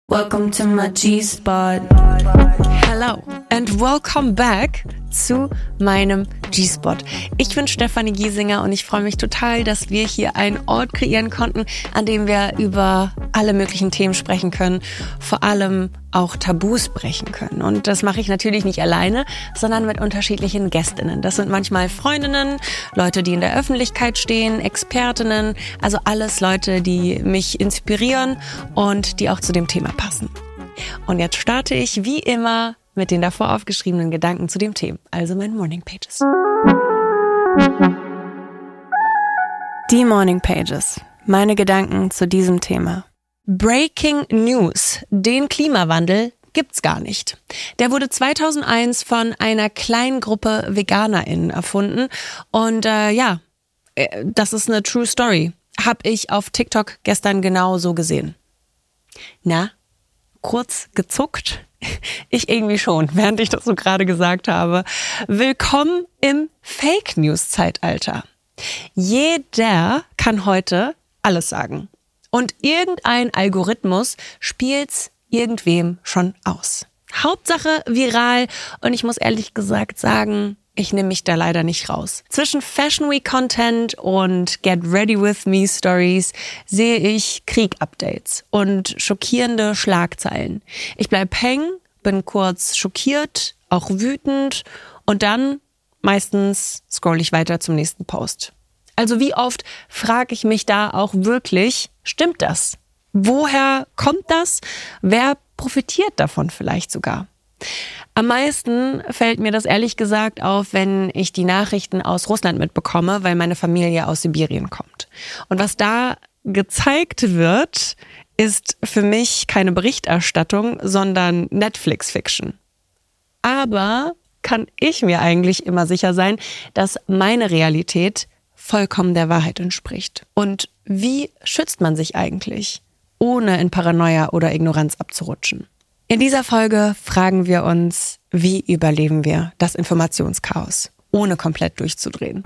Welcome to my G-Spot. Hello and welcome back zu meinem G-Spot. Ich bin Stefanie Giesinger und ich freue mich total, dass wir hier einen Ort kreieren konnten, an dem wir über alle möglichen Themen sprechen können, vor allem auch Tabus brechen können. Und das mache ich natürlich nicht alleine, sondern mit unterschiedlichen Gästinnen. Das sind manchmal Freundinnen, Leute, die in der Öffentlichkeit stehen, Expertinnen, also alles Leute, die mich inspirieren und die auch zu dem Thema passen. Und jetzt starte ich wie immer mit den davor aufgeschriebenen Gedanken zu dem Thema, also meinen Morning Pages. Die Morning Pages, meine Gedanken zu diesem Thema. Breaking News, den Klimawandel gibt's gar nicht. Der wurde 2001 von einer kleinen Gruppe VeganerInnen erfunden und das ist eine True Story. Hab ich auf TikTok gestern genau so gesehen. Na, kurz gezuckt? Ich irgendwie schon, während ich das so gerade gesagt habe. Willkommen im Fake-News-Zeitalter. Jeder kann heute alles sagen. Und irgendein Algorithmus spielt's irgendwem schon aus. Hauptsache viral und ich muss ehrlich gesagt sagen, ich nehme mich da leider nicht raus. Zwischen Fashion Week Content und Get Ready With Me Stories sehe ich Krieg-Updates und schockierende Schlagzeilen. Ich bleib hängen, bin kurz schockiert, auch wütend und dann meistens scroll ich weiter zum nächsten Post. Also wie oft frage ich mich da auch wirklich, stimmt das? Woher kommt das? Wer profitiert davon vielleicht sogar? Am meisten fällt mir das ehrlich gesagt auf, wenn ich die Nachrichten aus Russland mitbekomme, weil meine Familie aus Sibirien kommt. Und was da gezeigt wird, ist für mich keine Berichterstattung, sondern Netflix-Fiction. Aber kann ich mir eigentlich immer sicher sein, dass meine Realität vollkommen der Wahrheit entspricht. Und wie schützt man sich eigentlich, ohne in Paranoia oder Ignoranz abzurutschen? In dieser Folge fragen wir uns, wie überleben wir das Informationschaos, ohne komplett durchzudrehen.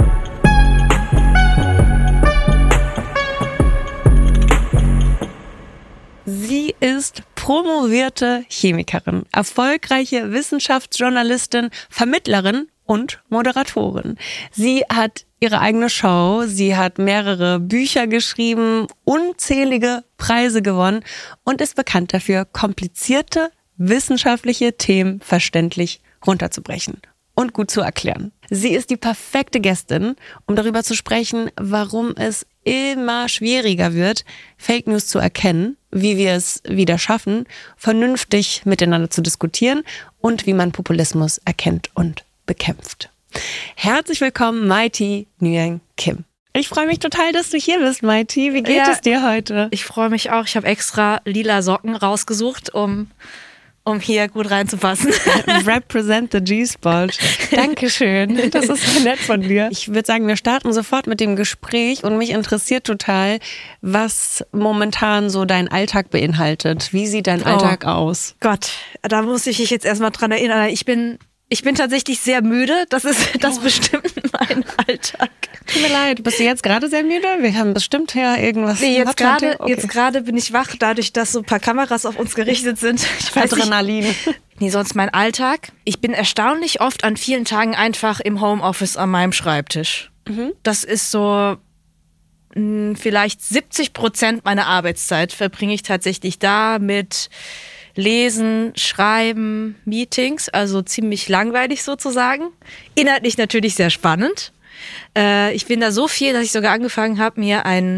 Sie ist promovierte Chemikerin, erfolgreiche Wissenschaftsjournalistin, Vermittlerin und Moderatorin. Sie hat ihre eigene Show, sie hat mehrere Bücher geschrieben, unzählige Preise gewonnen und ist bekannt dafür, komplizierte wissenschaftliche Themen verständlich runterzubrechen und gut zu erklären. Sie ist die perfekte Gästin, um darüber zu sprechen, warum es immer schwieriger wird, Fake News zu erkennen, wie wir es wieder schaffen, vernünftig miteinander zu diskutieren und wie man Populismus erkennt und bekämpft. Herzlich willkommen, Mighty Nguyen Kim. Ich freue mich total, dass du hier bist, Mighty. Wie geht es dir heute? Ich freue mich auch. Ich habe extra lila Socken rausgesucht, um hier gut reinzupassen. Represent the G-Spot. Dankeschön. Das ist so nett von dir. Ich würde sagen, wir starten sofort mit dem Gespräch und mich interessiert total, was momentan so dein Alltag beinhaltet. Wie sieht dein Alltag aus? Gott, da muss ich dich jetzt erstmal dran erinnern. Ich bin tatsächlich sehr müde. Das ist das bestimmt mein Alltag. Tut mir leid, bist du jetzt gerade sehr müde? Wir haben bestimmt ja irgendwas. Nee, jetzt gerade bin ich wach, dadurch, dass so ein paar Kameras auf uns gerichtet sind. Adrenalin. Nee, sonst mein Alltag. Ich bin erstaunlich oft an vielen Tagen einfach im Homeoffice an meinem Schreibtisch. Das ist so vielleicht 70% meiner Arbeitszeit verbringe ich tatsächlich da mit Lesen, Schreiben, Meetings, also ziemlich langweilig sozusagen. Inhaltlich natürlich sehr spannend. Ich bin da so viel, dass ich sogar angefangen habe, mir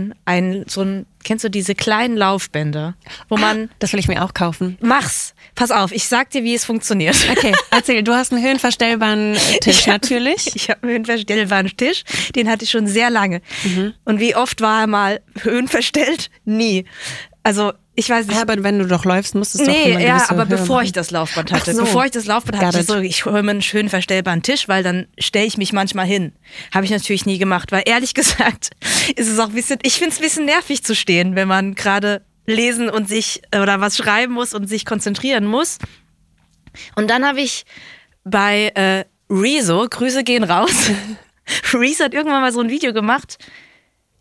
kennst du diese kleinen Laufbänder, wo man... Das will ich mir auch kaufen. Mach's. Pass auf, ich sag dir, wie es funktioniert. Okay, erzähl. Du hast einen höhenverstellbaren Tisch, natürlich. Ich habe einen höhenverstellbaren Tisch, den hatte ich schon sehr lange. Und wie oft war er mal höhenverstellt? Nie. Also ich weiß nicht. Ja, aber wenn du doch läufst, musst du es doch immer aber bevor ich das Laufband hatte. So. Bevor ich das Laufband hatte, ich hole mir einen schön verstellbaren Tisch, weil dann stelle ich mich manchmal hin. Habe ich natürlich nie gemacht, weil ehrlich gesagt ist es auch ich finde es ein bisschen nervig zu stehen, wenn man gerade lesen und sich oder was schreiben muss und sich konzentrieren muss. Und dann habe ich bei Rezo, Grüße gehen raus, Rezo hat irgendwann mal so ein Video gemacht.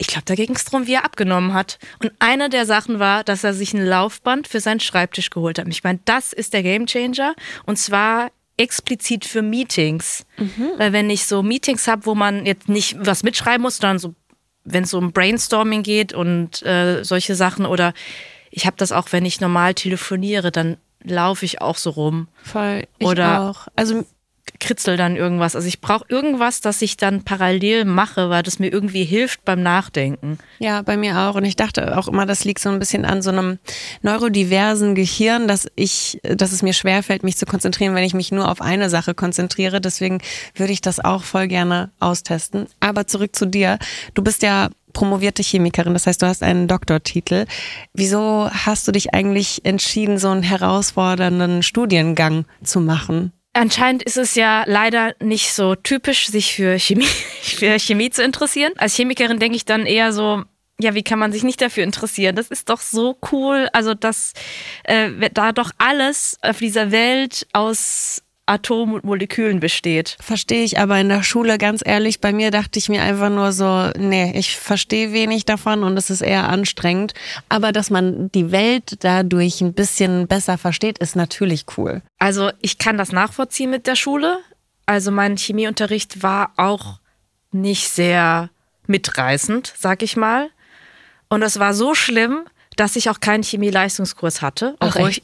ich glaube, da ging es darum, wie er abgenommen hat. Und eine der Sachen war, dass er sich ein Laufband für seinen Schreibtisch geholt hat. Ich meine, das ist der Gamechanger. Und zwar explizit für Meetings. Weil wenn ich so Meetings habe, wo man jetzt nicht was mitschreiben muss, sondern so, wenn es so um Brainstorming geht und solche Sachen, oder ich habe das auch, wenn ich normal telefoniere, dann laufe ich auch so rum. Voll, ich oder auch. Also kritzel dann irgendwas. Also ich brauche irgendwas, das ich dann parallel mache, weil das mir irgendwie hilft beim Nachdenken. ja, bei mir auch. Und ich dachte auch immer, das liegt so ein bisschen an so einem neurodiversen Gehirn, dass es mir schwerfällt, mich zu konzentrieren, wenn ich mich nur auf eine Sache konzentriere. Deswegen würde ich das auch voll gerne austesten. Aber zurück zu dir. Du bist ja promovierte Chemikerin, das heißt, du hast einen Doktortitel. Wieso hast du dich eigentlich entschieden, so einen herausfordernden Studiengang zu machen? Anscheinend ist es ja leider nicht so typisch, sich für Chemie zu interessieren. Als Chemikerin denke ich dann eher so, ja, wie kann man sich nicht dafür interessieren? Das ist doch so cool, also dass da doch alles auf dieser Welt aus Atomen und Molekülen besteht. Verstehe ich, aber in der Schule, ganz ehrlich, bei mir dachte ich mir einfach nur so, nee, ich verstehe wenig davon und es ist eher anstrengend. Aber dass man die Welt dadurch ein bisschen besser versteht, ist natürlich cool. Also ich kann das nachvollziehen mit der Schule. Also mein Chemieunterricht war auch nicht sehr mitreißend, sag ich mal. Und es war so schlimm, dass ich auch keinen Chemieleistungskurs hatte, weil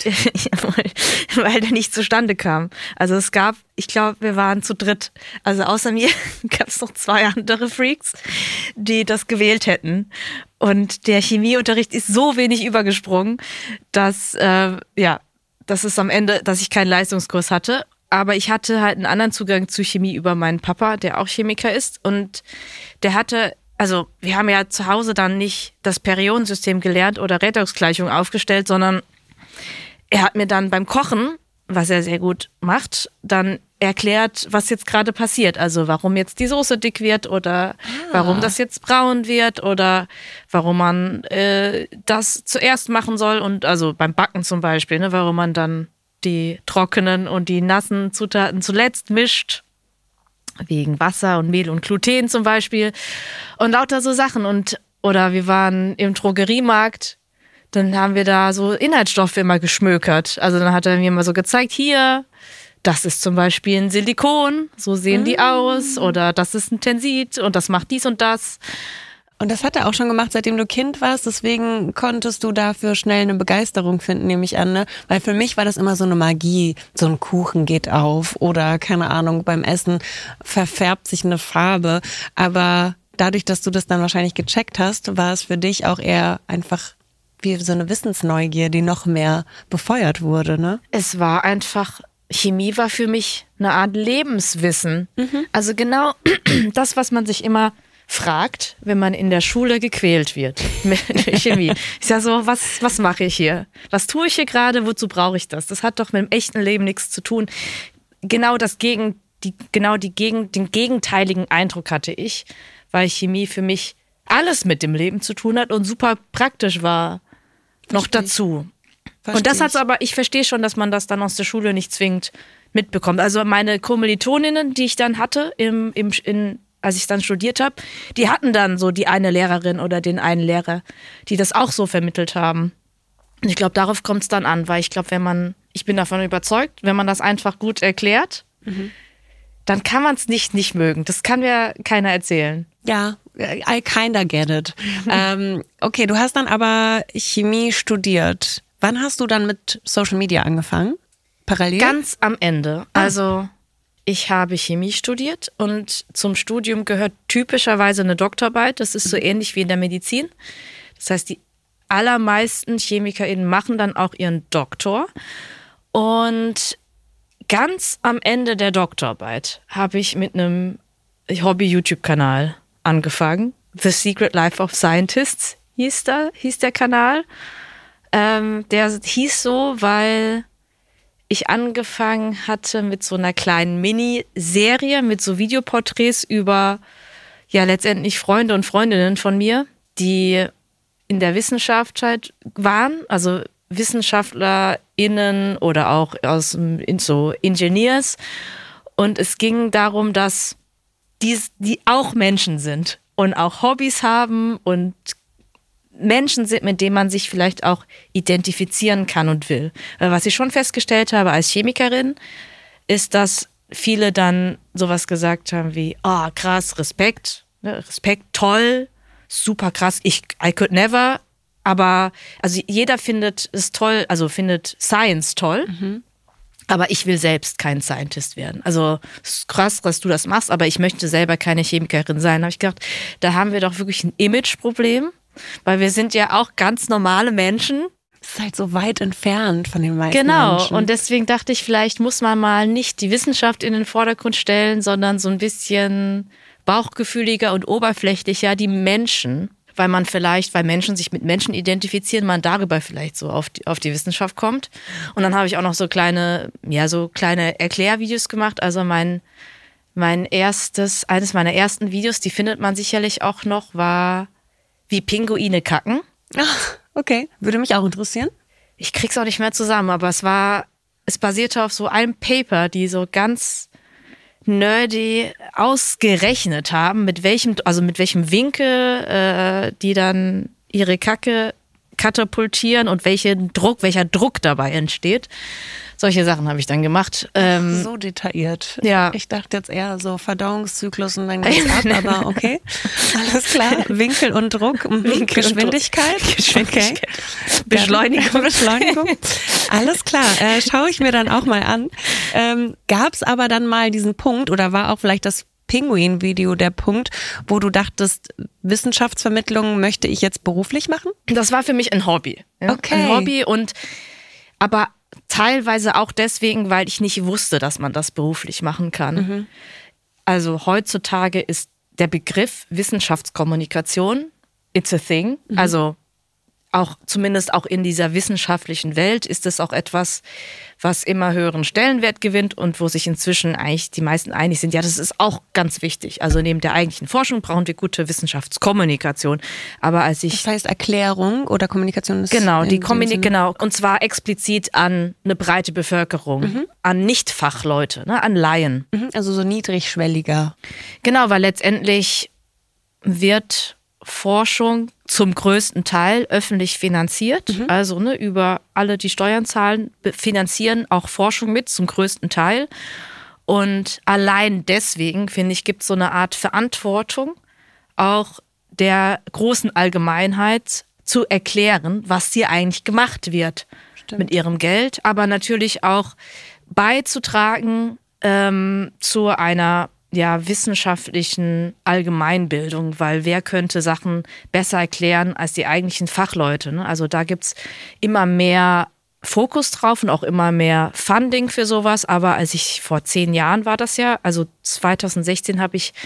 der nicht zustande kam. Also es gab, ich glaube, wir waren zu dritt. Also außer mir gab es noch 2 andere Freaks, die das gewählt hätten. Und der Chemieunterricht ist so wenig übergesprungen, dass es am Ende, dass ich keinen Leistungskurs hatte. Aber ich hatte halt einen anderen Zugang zu Chemie über meinen Papa, der auch Chemiker ist. Und der hatte, also wir haben ja zu Hause dann nicht das Periodensystem gelernt oder Redoxgleichung aufgestellt, sondern er hat mir dann beim Kochen, was er sehr gut macht, dann erklärt, was jetzt gerade passiert. Also warum jetzt die Soße dick wird oder warum das jetzt braun wird oder warum man das zuerst machen soll. Und also beim Backen zum Beispiel, ne, warum man dann die trockenen und die nassen Zutaten zuletzt mischt. Wegen Wasser und Mehl und Gluten zum Beispiel. Und lauter so Sachen. Oder wir waren im Drogeriemarkt, dann haben wir da so Inhaltsstoffe immer geschmökert. Also dann hat er mir mal so gezeigt, hier, das ist zum Beispiel ein Silikon, so sehen die aus. Oder das ist ein Tensit und das macht dies und das. Und das hat er auch schon gemacht, seitdem du Kind warst. Deswegen konntest du dafür schnell eine Begeisterung finden, nehme ich an. Ne? Weil für mich war das immer so eine Magie. So ein Kuchen geht auf oder, keine Ahnung, beim Essen verfärbt sich eine Farbe. Aber dadurch, dass du das dann wahrscheinlich gecheckt hast, war es für dich auch eher einfach wie so eine Wissensneugier, die noch mehr befeuert wurde, ne? Es war einfach, Chemie war für mich eine Art Lebenswissen. Also genau das, was man sich immer fragt, wenn man in der Schule gequält wird mit Chemie. Ist ja so, was mache ich hier? Was tue ich hier gerade? Wozu brauche ich das? Das hat doch mit dem echten Leben nichts zu tun. Genau den gegenteiligen Eindruck hatte ich, weil Chemie für mich alles mit dem Leben zu tun hat und super praktisch war. Noch dazu. Und das hat's aber, ich verstehe schon, dass man das dann aus der Schule nicht zwingend mitbekommt. Also meine Kommilitoninnen, die ich dann hatte, als ich dann studiert habe, die hatten dann so die eine Lehrerin oder den einen Lehrer, die das auch so vermittelt haben. Und ich glaube, darauf kommt es dann an, weil ich glaube, ich bin davon überzeugt, wenn man das einfach gut erklärt, dann kann man es nicht mögen. Das kann mir keiner erzählen. Ja, I kinda get it. Okay, du hast dann aber Chemie studiert. Wann hast du dann mit Social Media angefangen? Parallel? Ganz am Ende. Also ich habe Chemie studiert und zum Studium gehört typischerweise eine Doktorarbeit. Das ist so ähnlich wie in der Medizin. Das heißt, die allermeisten ChemikerInnen machen dann auch ihren Doktor. Und ganz am Ende der Doktorarbeit habe ich mit einem Hobby-YouTube-Kanal angefangen. The Secret Life of Scientists hieß der Kanal. Der hieß so, weil ich angefangen hatte mit so einer kleinen Miniserie, mit so Videoporträts über ja letztendlich Freunde und Freundinnen von mir, die in der Wissenschaft halt waren, also WissenschaftlerInnen oder auch so Engineers. Und es ging darum, dass die auch Menschen sind und auch Hobbys haben und Menschen sind, mit denen man sich vielleicht auch identifizieren kann und will. Was ich schon festgestellt habe als Chemikerin, ist, dass viele dann sowas gesagt haben wie, krass, Respekt, ne? Respekt, toll, super krass, I could never, aber also jeder findet es toll, also findet Science toll, aber ich will selbst kein Scientist werden. Also es ist krass, dass du das machst, aber ich möchte selber keine Chemikerin sein. Da habe ich gedacht, da haben wir doch wirklich ein Imageproblem. Weil wir sind ja auch ganz normale Menschen. Das ist halt so weit entfernt von den meisten Menschen. Genau, und deswegen dachte ich, vielleicht muss man mal nicht die Wissenschaft in den Vordergrund stellen, sondern so ein bisschen bauchgefühliger und oberflächlicher die Menschen. Weil Menschen sich mit Menschen identifizieren, man darüber vielleicht so auf die Wissenschaft kommt. Und dann habe ich auch noch so kleine Erklärvideos gemacht. Also eines meiner ersten Videos, die findet man sicherlich auch noch, war wie Pinguine kacken. Ach, okay. Würde mich auch interessieren. Ich krieg's auch nicht mehr zusammen, aber es basierte auf so einem Paper, die so ganz nerdy ausgerechnet haben, mit welchem Winkel die dann ihre Kacke katapultieren und welcher Druck dabei entsteht. Solche Sachen habe ich dann gemacht. So detailliert. Ja. Ich dachte jetzt eher so Verdauungszyklus und dann geht's ab, aber okay. Alles klar. Winkel und Druck. Geschwindigkeit. Okay. Beschleunigung. Alles klar. Schaue ich mir dann auch mal an. Gab es aber dann mal diesen Punkt oder war auch vielleicht das Pinguin-Video der Punkt, wo du dachtest, Wissenschaftsvermittlung möchte ich jetzt beruflich machen? Das war für mich ein Hobby. Ja? Okay. Ein Hobby aber teilweise auch deswegen, weil ich nicht wusste, dass man das beruflich machen kann. Also heutzutage ist der Begriff Wissenschaftskommunikation, it's a thing. Also zumindest auch in dieser wissenschaftlichen Welt ist es auch etwas, was immer höheren Stellenwert gewinnt und wo sich inzwischen eigentlich die meisten einig sind, ja, das ist auch ganz wichtig. Also neben der eigentlichen Forschung brauchen wir gute Wissenschaftskommunikation. Aber das heißt Erklärung oder Kommunikation ist genau, genau, und zwar explizit an eine breite Bevölkerung, an Nicht-Fachleute, ne, an Laien. Also so niedrigschwelliger. Genau, weil letztendlich wird Forschung zum größten Teil öffentlich finanziert, also über alle, die Steuern zahlen, finanzieren auch Forschung mit zum größten Teil. Und allein deswegen, finde ich, gibt es so eine Art Verantwortung, auch der großen Allgemeinheit zu erklären, was hier eigentlich gemacht wird mit ihrem Geld, aber natürlich auch beizutragen zu einer wissenschaftlichen Allgemeinbildung, weil wer könnte Sachen besser erklären als die eigentlichen Fachleute, ne? Also da gibt's immer mehr Fokus drauf und auch immer mehr Funding für sowas, aber vor 10 Jahren war das ja, also 2016 habe ich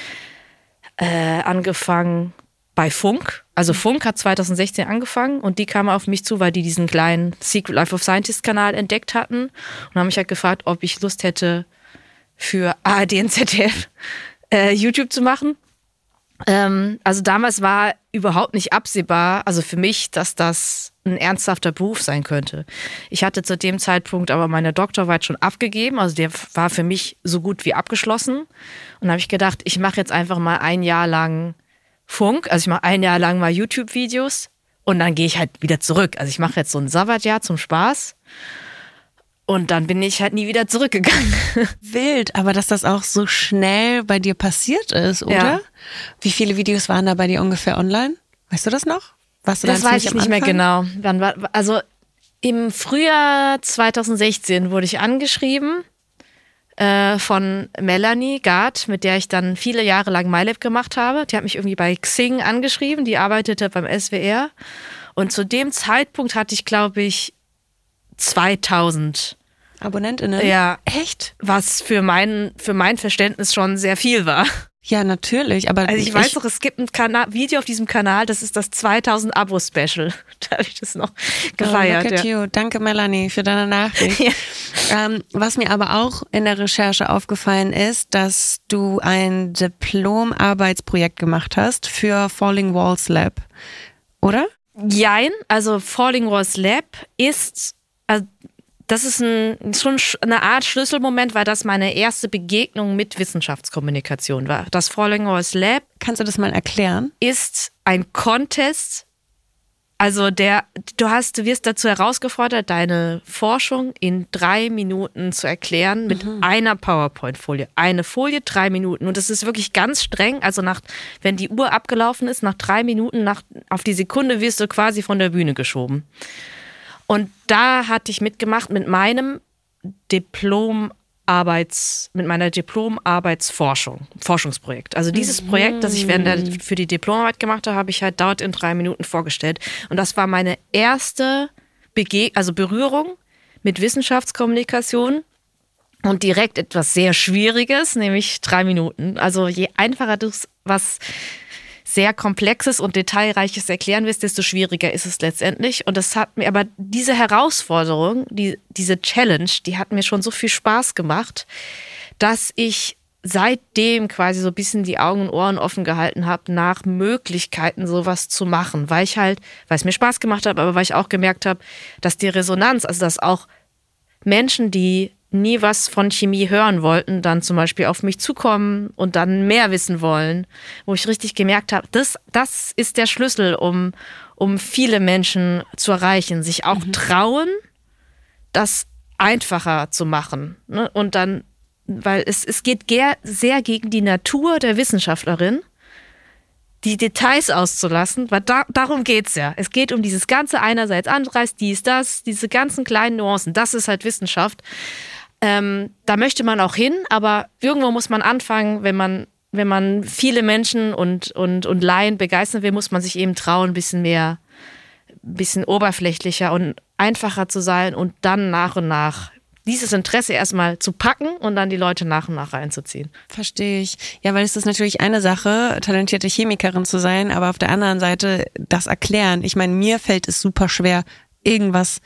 angefangen bei Funk. Also Funk hat 2016 angefangen und die kamen auf mich zu, weil die diesen kleinen Secret Life of Scientist Kanal entdeckt hatten und haben mich halt gefragt, ob ich Lust hätte, für ARD und ZDF YouTube zu machen. Also damals war überhaupt nicht absehbar, also für mich, dass das ein ernsthafter Beruf sein könnte. Ich hatte zu dem Zeitpunkt aber meine Doktorarbeit schon abgegeben, also der war für mich so gut wie abgeschlossen. Und da habe ich gedacht, ich mache jetzt einfach mal ein Jahr lang Funk, also ich mache ein Jahr lang mal YouTube-Videos und dann gehe ich halt wieder zurück. Also ich mache jetzt so ein Sabbatjahr zum Spaß. Und dann bin ich halt nie wieder zurückgegangen. Wild, aber dass das auch so schnell bei dir passiert ist, oder? Ja. Wie viele Videos waren da bei dir ungefähr online? Weißt du das noch? Das weiß ich nicht mehr genau. Also im Frühjahr 2016 wurde ich angeschrieben von Melanie Gard, mit der ich dann viele Jahre lang MyLab gemacht habe. Die hat mich irgendwie bei Xing angeschrieben, die arbeitete beim SWR. Und zu dem Zeitpunkt hatte ich, glaube ich, 2000 AbonnentInnen? Ja. Echt? Was für mein Verständnis schon sehr viel war. Ja, natürlich. Aber also ich weiß noch, es gibt ein Video auf diesem Kanal, das ist das 2000 Abo-Special. Da habe ich das noch gefeiert. Look at you. Danke, Melanie, für deine Nachricht. Ja. Was mir aber auch in der Recherche aufgefallen ist, dass du ein Diplom-Arbeitsprojekt gemacht hast für Falling Walls Lab, oder? Jein, also Falling Walls Lab ist das ist schon eine Art Schlüsselmoment, weil das meine erste Begegnung mit Wissenschaftskommunikation war. Das Falling Horse Lab. Kannst du das mal erklären? Ist ein Contest. Also du wirst dazu herausgefordert, deine Forschung in 3 Minuten zu erklären mit einer PowerPoint-Folie. Eine Folie, 3 Minuten. Und das ist wirklich ganz streng. Also wenn die Uhr abgelaufen ist, nach 3 Minuten, auf die Sekunde wirst du quasi von der Bühne geschoben. Und da hatte ich mitgemacht mit meiner Forschungsprojekt. Also dieses Projekt, das ich für die Diplomarbeit gemacht habe, habe ich halt dort in 3 Minuten vorgestellt. Und das war meine erste Berührung mit Wissenschaftskommunikation und direkt etwas sehr Schwieriges, nämlich 3 Minuten. Also je einfacher du was sehr Komplexes und Detailreiches erklären willst, desto schwieriger ist es letztendlich. Und das hat mir aber diese Herausforderung, diese Challenge, die hat mir schon so viel Spaß gemacht, dass ich seitdem quasi so ein bisschen die Augen und Ohren offen gehalten habe, nach Möglichkeiten sowas zu machen, weil es mir Spaß gemacht hat, aber weil ich auch gemerkt habe, dass die Resonanz, also dass auch Menschen, die nie was von Chemie hören wollten, dann zum Beispiel auf mich zukommen und dann mehr wissen wollen, wo ich richtig gemerkt habe, das ist der Schlüssel, um viele Menschen zu erreichen, sich auch trauen, das einfacher zu machen. Ne? Und dann, weil es geht sehr gegen die Natur der Wissenschaftlerin, die Details auszulassen, weil darum geht's ja. Es geht um dieses ganze einerseits, andererseits, diese ganzen kleinen Nuancen, das ist halt Wissenschaft. Da möchte man auch hin, aber irgendwo muss man anfangen, wenn man viele Menschen und Laien begeistern will, muss man sich eben trauen, ein bisschen oberflächlicher und einfacher zu sein und dann nach und nach dieses Interesse erstmal zu packen und dann die Leute nach und nach reinzuziehen. Verstehe ich. Ja, weil es ist natürlich eine Sache, talentierte Chemikerin zu sein, aber auf der anderen Seite das Erklären. Ich meine, mir fällt es super schwer, irgendwas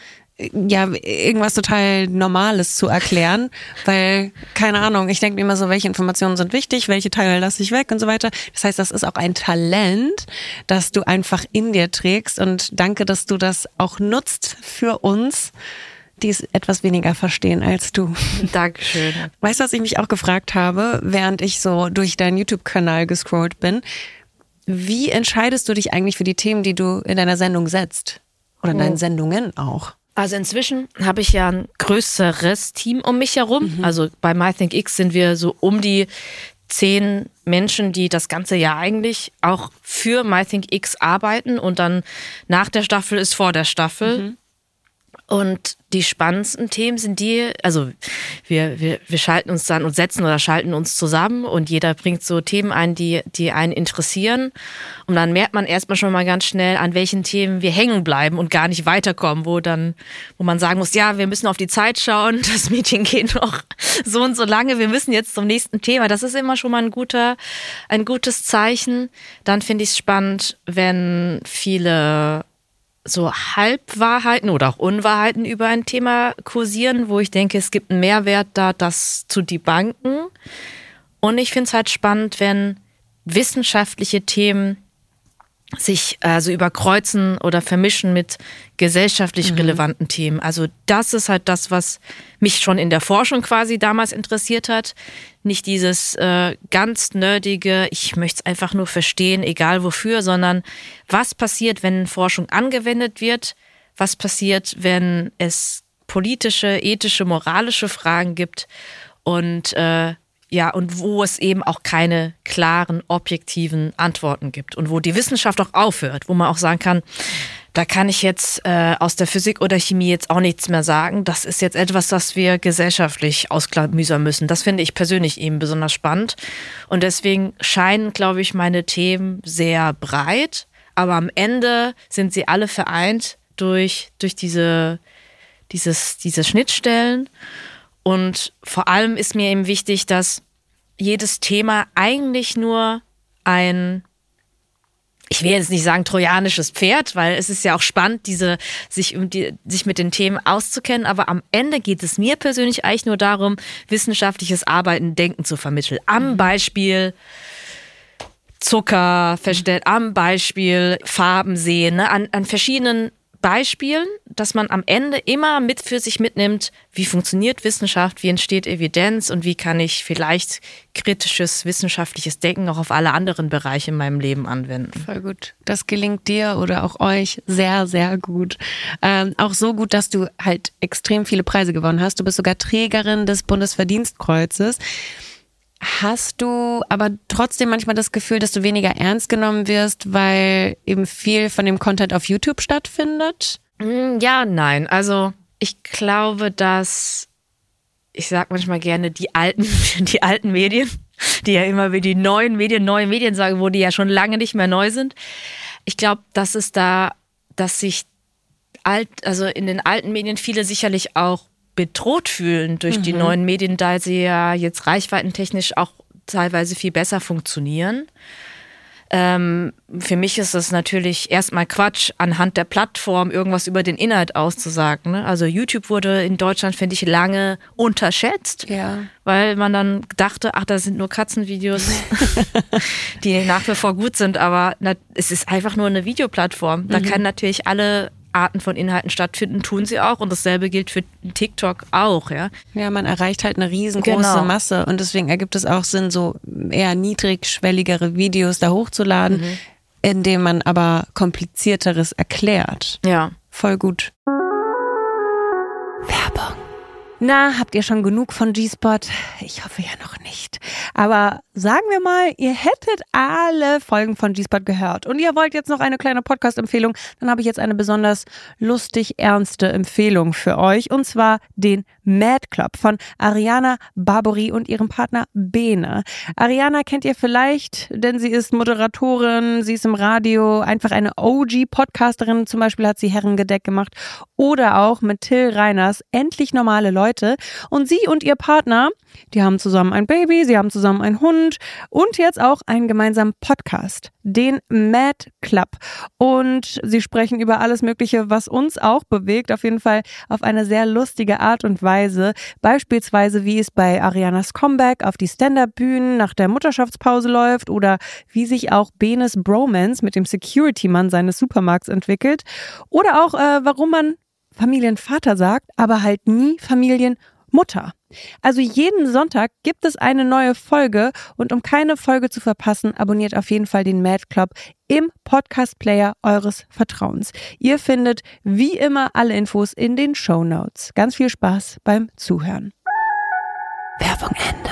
total Normales zu erklären, weil, keine Ahnung, ich denke mir immer so, welche Informationen sind wichtig, welche Teile lasse ich weg und so weiter. Das heißt, das ist auch ein Talent, das du einfach in dir trägst und danke, dass du das auch nutzt für uns, die es etwas weniger verstehen als du. Dankeschön. Weißt du, was ich mich auch gefragt habe, während ich so durch deinen YouTube-Kanal gescrollt bin? Wie entscheidest du dich eigentlich für die Themen, die du in deiner Sendung setzt? Oder in deinen Sendungen auch? Also inzwischen habe ich ja ein größeres Team um mich herum. Also bei MyThinkX sind wir so um die 10 Menschen, die das ganze Jahr eigentlich auch für MyThinkX arbeiten und dann nach der Staffel ist vor der Staffel. Und die spannendsten Themen sind also wir schalten uns dann und schalten uns zusammen und jeder bringt so Themen ein, die einen interessieren. Und dann merkt man erstmal schon mal ganz schnell, an welchen Themen wir hängen bleiben und gar nicht weiterkommen, wo man sagen muss, ja, wir müssen auf die Zeit schauen, das Meeting geht noch so und so lange, wir müssen jetzt zum nächsten Thema. Das ist immer schon mal ein gutes Zeichen. Dann finde ich es spannend, wenn viele so Halbwahrheiten oder auch Unwahrheiten über ein Thema kursieren, wo ich denke, es gibt einen Mehrwert da, das zu debunken. Und ich finde es halt spannend, wenn wissenschaftliche Themen sich also überkreuzen oder vermischen mit gesellschaftlich relevanten Themen. Also das ist halt das, was mich schon in der Forschung quasi damals interessiert hat. Nicht dieses ganz nerdige, ich möchte es einfach nur verstehen, egal wofür, sondern was passiert, wenn Forschung angewendet wird? Was passiert, wenn es politische, ethische, moralische Fragen gibt? Und und wo es eben auch keine klaren, objektiven Antworten gibt und wo die Wissenschaft auch aufhört, wo man auch sagen kann, da kann ich jetzt aus der Physik oder Chemie jetzt auch nichts mehr sagen. Das ist jetzt etwas, das wir gesellschaftlich ausklamüsern müssen. Das finde ich persönlich eben besonders spannend. Und deswegen scheinen, glaube ich, meine Themen sehr breit, aber am Ende sind sie alle vereint durch diese Schnittstellen. Und vor allem ist mir eben wichtig, dass jedes Thema eigentlich nur ich will jetzt nicht sagen trojanisches Pferd, weil es ist ja auch spannend, sich mit den Themen auszukennen, aber am Ende geht es mir persönlich eigentlich nur darum, wissenschaftliches Arbeiten, Denken zu vermitteln. Am Beispiel Zucker feststellen, am Beispiel Farben sehen, ne? An verschiedenen Beispielen, dass man am Ende immer mit für sich mitnimmt, wie funktioniert Wissenschaft, wie entsteht Evidenz und wie kann ich vielleicht kritisches wissenschaftliches Denken auch auf alle anderen Bereiche in meinem Leben anwenden. Voll gut. Das gelingt dir oder auch euch sehr, sehr gut. Auch so gut, dass du halt extrem viele Preise gewonnen hast. Du bist sogar Trägerin des Bundesverdienstkreuzes. Hast du aber trotzdem manchmal das Gefühl, dass du weniger ernst genommen wirst, weil eben viel von dem Content auf YouTube stattfindet? Ja, nein. Also ich glaube, dass, ich sag manchmal gerne die alten Medien, die ja immer wie die neue Medien sagen, wo die ja schon lange nicht mehr neu sind. Ich glaube, dass sich also in den alten Medien viele sicherlich auch bedroht fühlen durch die neuen Medien, da sie ja jetzt reichweitentechnisch auch teilweise viel besser funktionieren. Für mich ist es natürlich erstmal Quatsch, anhand der Plattform irgendwas über den Inhalt auszusagen. Ne? Also YouTube wurde in Deutschland, finde ich, lange unterschätzt, weil man dann dachte, ach, da sind nur Katzenvideos, die nach wie vor gut sind, aber es ist einfach nur eine Videoplattform. Da können natürlich alle Arten von Inhalten stattfinden, tun sie auch. Und dasselbe gilt für TikTok auch, ja. Ja, man erreicht halt eine riesengroße Masse und deswegen ergibt es auch Sinn, so eher niedrigschwelligere Videos da hochzuladen, indem man aber komplizierteres erklärt. Ja. Voll gut. Werbung. Na, habt ihr schon genug von G-Spot? Ich hoffe ja noch nicht. Aber sagen wir mal, ihr hättet alle Folgen von G-Spot gehört und ihr wollt jetzt noch eine kleine Podcast-Empfehlung, dann habe ich jetzt eine besonders lustig ernste Empfehlung für euch und zwar den Mad Club von Ariana Barbori und ihrem Partner Bene. Ariana kennt ihr vielleicht, denn sie ist Moderatorin, sie ist im Radio, einfach eine OG-Podcasterin, zum Beispiel hat sie Herrengedeck gemacht oder auch mit Till Reiners Endlich normale Leute. Und sie und ihr Partner, die haben zusammen ein Baby, sie haben zusammen einen Hund und jetzt auch einen gemeinsamen Podcast, den Mad Club. Und sie sprechen über alles Mögliche, was uns auch bewegt, auf jeden Fall auf eine sehr lustige Art und Weise. Beispielsweise, wie es bei Arianas Comeback auf die Stand-Up-Bühnen nach der Mutterschaftspause läuft oder wie sich auch Benes Bromance mit dem Security-Mann seines Supermarkts entwickelt. Oder auch, warum man Familienvater sagt, aber halt nie Familienmutter. Also jeden Sonntag gibt es eine neue Folge und um keine Folge zu verpassen, abonniert auf jeden Fall den Mad Club im Podcast-Player eures Vertrauens. Ihr findet wie immer alle Infos in den Shownotes. Ganz viel Spaß beim Zuhören. Werbung Ende.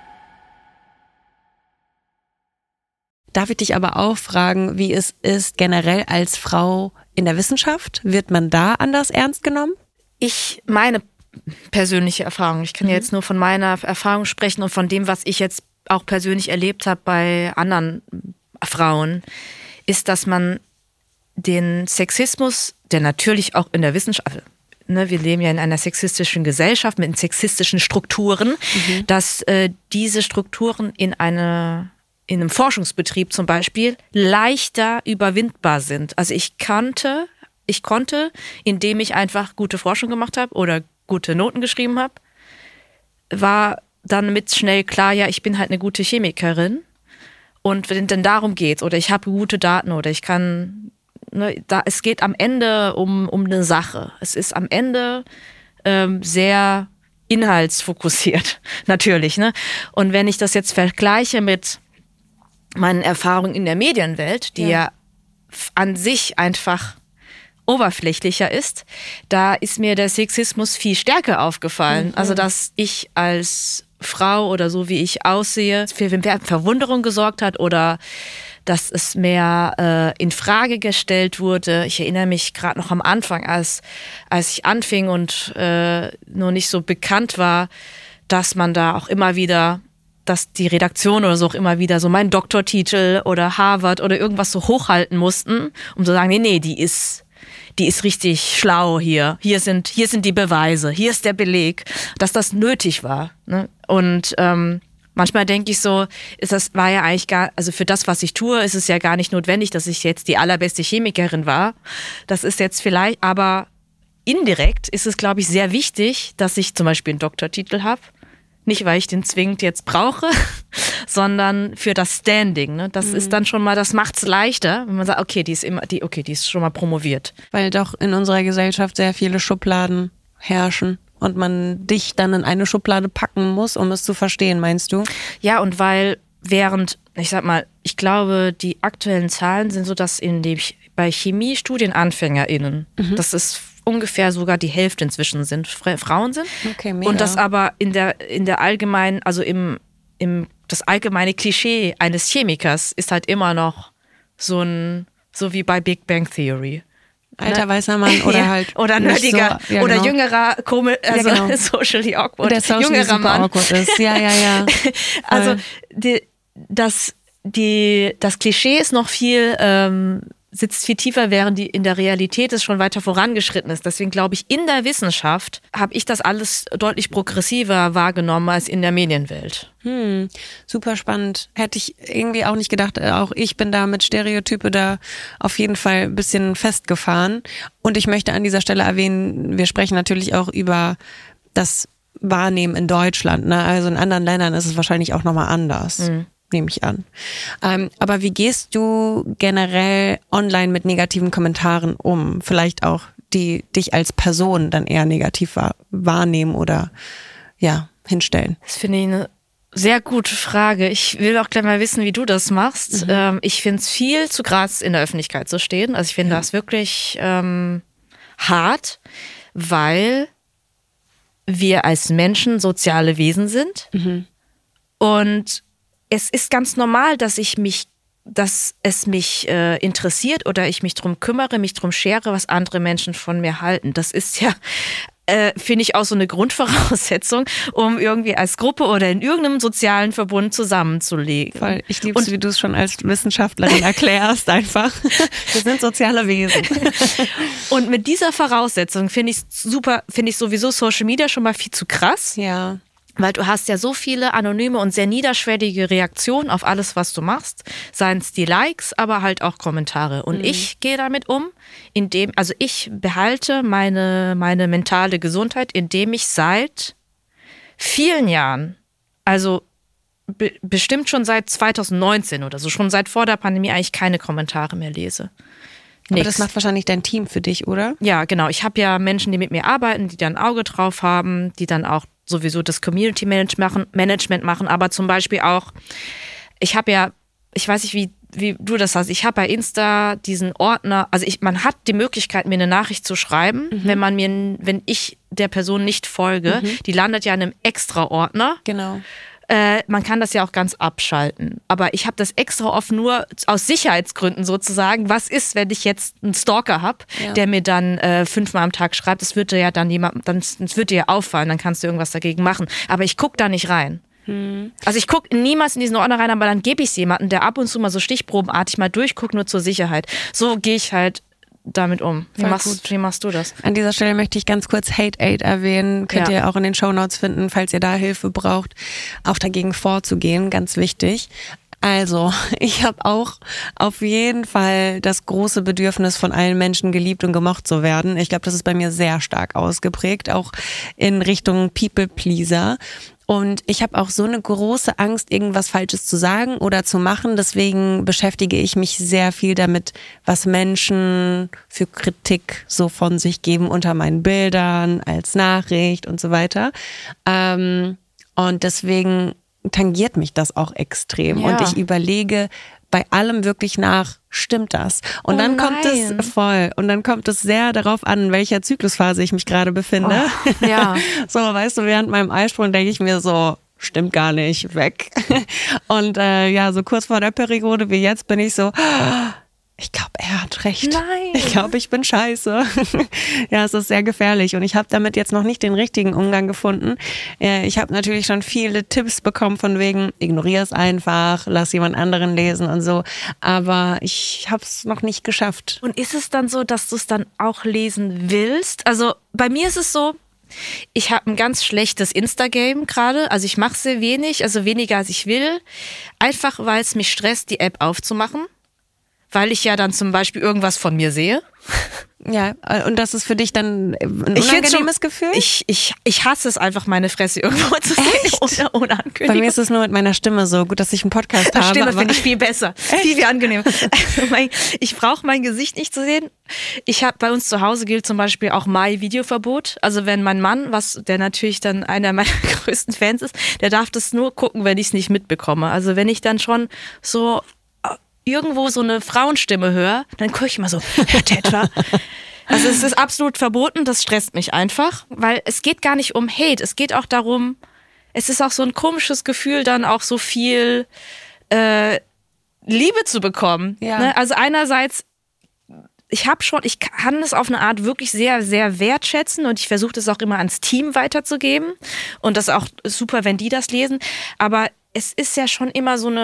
Darf ich dich aber auch fragen, wie es ist generell als Frau in der Wissenschaft? Wird man da anders ernst genommen? Meine persönliche Erfahrung, ich kann ja jetzt nur von meiner Erfahrung sprechen und von dem, was ich jetzt auch persönlich erlebt habe bei anderen Frauen, ist, dass man den Sexismus, der natürlich auch in der Wissenschaft, wir leben ja in einer sexistischen Gesellschaft mit sexistischen Strukturen, dass diese Strukturen in einem Forschungsbetrieb zum Beispiel leichter überwindbar sind. Also ich konnte, indem ich einfach gute Forschung gemacht habe oder gute Noten geschrieben habe, war dann mit schnell klar, ja, ich bin halt eine gute Chemikerin und wenn denn darum geht's oder ich habe gute Daten oder ich kann, es geht am Ende um eine Sache. Es ist am Ende sehr inhaltsfokussiert, natürlich. Ne? Und wenn ich das jetzt vergleiche mit meinen Erfahrungen in der Medienwelt, die ja an sich einfach oberflächlicher ist, da ist mir der Sexismus viel stärker aufgefallen. Also, dass ich als Frau oder so, wie ich aussehe, für Verwunderung gesorgt hat oder dass es mehr in Frage gestellt wurde. Ich erinnere mich gerade noch am Anfang, als ich anfing und nur nicht so bekannt war, dass man da auch immer wieder, dass die Redaktion oder so auch immer wieder so meinen Doktortitel oder Harvard oder irgendwas so hochhalten mussten, um zu sagen, nee, die ist richtig schlau hier. Hier sind die Beweise, hier ist der Beleg, dass das nötig war. Ne? Und manchmal denke ich so, war ja eigentlich also für das, was ich tue, ist es ja gar nicht notwendig, dass ich jetzt die allerbeste Chemikerin war. Das ist jetzt vielleicht, aber indirekt ist es, glaube ich, sehr wichtig, dass ich zum Beispiel einen Doktortitel habe, Nicht, weil ich den zwingend jetzt brauche, sondern für das Standing. Ne? Das ist dann schon mal, das macht's leichter, wenn man sagt, okay, die ist schon mal promoviert. Weil doch in unserer Gesellschaft sehr viele Schubladen herrschen und man dich dann in eine Schublade packen muss, um es zu verstehen, meinst du? Ja, und weil ich glaube, die aktuellen Zahlen sind so, dass bei Chemie-StudienanfängerInnen, das ist ungefähr sogar die Hälfte inzwischen sind Frauen sind. Okay, mega. Und das aber in der allgemeinen, also das allgemeine Klischee eines Chemikers ist halt immer noch so wie bei Big Bang Theory. Alter weißer Mann oder halt oder nerdiger so, ja, oder genau. jüngerer, genau. Socially awkward, der socially jüngerer Mann. Awkward ist. Ja. Also das Klischee ist noch sitzt viel tiefer, während die in der Realität es schon weiter vorangeschritten ist. Deswegen glaube ich, in der Wissenschaft habe ich das alles deutlich progressiver wahrgenommen als in der Medienwelt. Super spannend. Hätte ich irgendwie auch nicht gedacht. Auch ich bin da mit Stereotype da auf jeden Fall ein bisschen festgefahren. Und ich möchte an dieser Stelle erwähnen, wir sprechen natürlich auch über das Wahrnehmen in Deutschland. Ne? Also in anderen Ländern ist es wahrscheinlich auch nochmal anders. Nehme ich an. Aber wie gehst du generell online mit negativen Kommentaren um? Vielleicht auch, die dich als Person dann eher negativ wahrnehmen oder hinstellen? Das finde ich eine sehr gute Frage. Ich will auch gleich mal wissen, wie du das machst. Ich finde es viel zu krass, in der Öffentlichkeit zu stehen. Also ich finde das wirklich hart, weil wir als Menschen soziale Wesen sind. Und es ist ganz normal, dass es mich interessiert oder ich mich drum kümmere, mich drum schere, was andere Menschen von mir halten. Das ist ja, finde ich, auch so eine Grundvoraussetzung, um irgendwie als Gruppe oder in irgendeinem sozialen Verbund zusammenzulegen. Voll. Ich liebe es, wie du es schon als Wissenschaftlerin erklärst einfach. Wir sind soziale Wesen. Und mit dieser Voraussetzung finde ich sowieso Social Media schon mal viel zu krass. Ja. Weil du hast ja so viele anonyme und sehr niederschwellige Reaktionen auf alles, was du machst. Seien es die Likes, aber halt auch Kommentare. Und ich gehe damit um, ich behalte meine mentale Gesundheit, indem ich seit vielen Jahren, also bestimmt schon seit 2019 oder so, schon seit vor der Pandemie eigentlich keine Kommentare mehr lese. Aber das macht wahrscheinlich dein Team für dich, oder? Ja, genau. Ich habe ja Menschen, die mit mir arbeiten, die dann ein Auge drauf haben, die dann auch sowieso das Community Management machen, aber zum Beispiel auch, ich weiß nicht, wie du das hast, ich habe bei Insta diesen Ordner, also man hat die Möglichkeit, mir eine Nachricht zu schreiben, wenn ich der Person nicht folge, die landet ja in einem extra Ordner. Genau. Man kann das ja auch ganz abschalten. Aber ich habe das extra offen nur aus Sicherheitsgründen sozusagen. Was ist, wenn ich jetzt einen Stalker habe, der mir dann 5-mal am Tag schreibt? Das würde ja dann das würde dir ja auffallen, dann kannst du irgendwas dagegen machen. Aber ich gucke da nicht rein. Also ich gucke niemals in diesen Ordner rein, aber dann gebe ich es jemandem, der ab und zu mal so stichprobenartig mal durchguckt, nur zur Sicherheit. So gehe ich halt damit um. Wie machst du das? An dieser Stelle möchte ich ganz kurz Hate Aid erwähnen. Könnt ihr auch in den Shownotes finden, falls ihr da Hilfe braucht, auch dagegen vorzugehen. Ganz wichtig. Also, ich habe auch auf jeden Fall das große Bedürfnis, von allen Menschen geliebt und gemocht zu werden. Ich glaube, das ist bei mir sehr stark ausgeprägt, auch in Richtung People-Pleaser. Und ich habe auch so eine große Angst, irgendwas Falsches zu sagen oder zu machen. Deswegen beschäftige ich mich sehr viel damit, was Menschen für Kritik so von sich geben unter meinen Bildern, als Nachricht und so weiter. Und deswegen tangiert mich das auch extrem. Ja. Und ich überlege bei allem wirklich nach, stimmt das? Und dann kommt es voll. Und dann kommt es sehr darauf an, in welcher Zyklusphase ich mich gerade befinde. Oh, ja. So, weißt du, während meinem Eisprung denke ich mir so, stimmt gar nicht, weg. Und so kurz vor der Periode wie jetzt bin ich so, ich glaube, er hat recht. Nein. Ich glaube, ich bin scheiße. Ja, es ist sehr gefährlich und ich habe damit jetzt noch nicht den richtigen Umgang gefunden. Ich habe natürlich schon viele Tipps bekommen von wegen, ignoriere es einfach, lass jemand anderen lesen und so, aber ich habe es noch nicht geschafft. Und ist es dann so, dass du es dann auch lesen willst? Also bei mir ist es so, ich habe ein ganz schlechtes Insta-Game gerade, also ich mache sehr wenig, also weniger als ich will, einfach weil es mich stresst, die App aufzumachen. weil ich ja dann zum Beispiel irgendwas von mir sehe. Ja, und das ist für dich dann ein unangenehmes Gefühl? Ich hasse es einfach, meine Fresse irgendwo zu sehen, ohne Ankündigung. Bei mir ist es nur mit meiner Stimme so. Gut, dass ich einen Podcast habe. Stimme finde ich viel besser. Viel angenehmer. Ich brauche mein Gesicht nicht zu sehen. Bei uns zu Hause gilt zum Beispiel auch Videoverbot. Also wenn mein Mann, der natürlich dann einer meiner größten Fans ist, der darf das nur gucken, wenn ich es nicht mitbekomme. Also wenn ich dann schon so irgendwo so eine Frauenstimme höre, dann gucke ich immer so, Herr Tetra. Also es ist absolut verboten, das stresst mich einfach, weil es geht gar nicht um Hate, es geht auch darum, es ist auch so ein komisches Gefühl, dann auch so viel Liebe zu bekommen. Ja. Ne? Also einerseits, ich kann es auf eine Art wirklich sehr, sehr wertschätzen und ich versuche das auch immer ans Team weiterzugeben und das ist auch super, wenn die das lesen, aber es ist ja schon immer so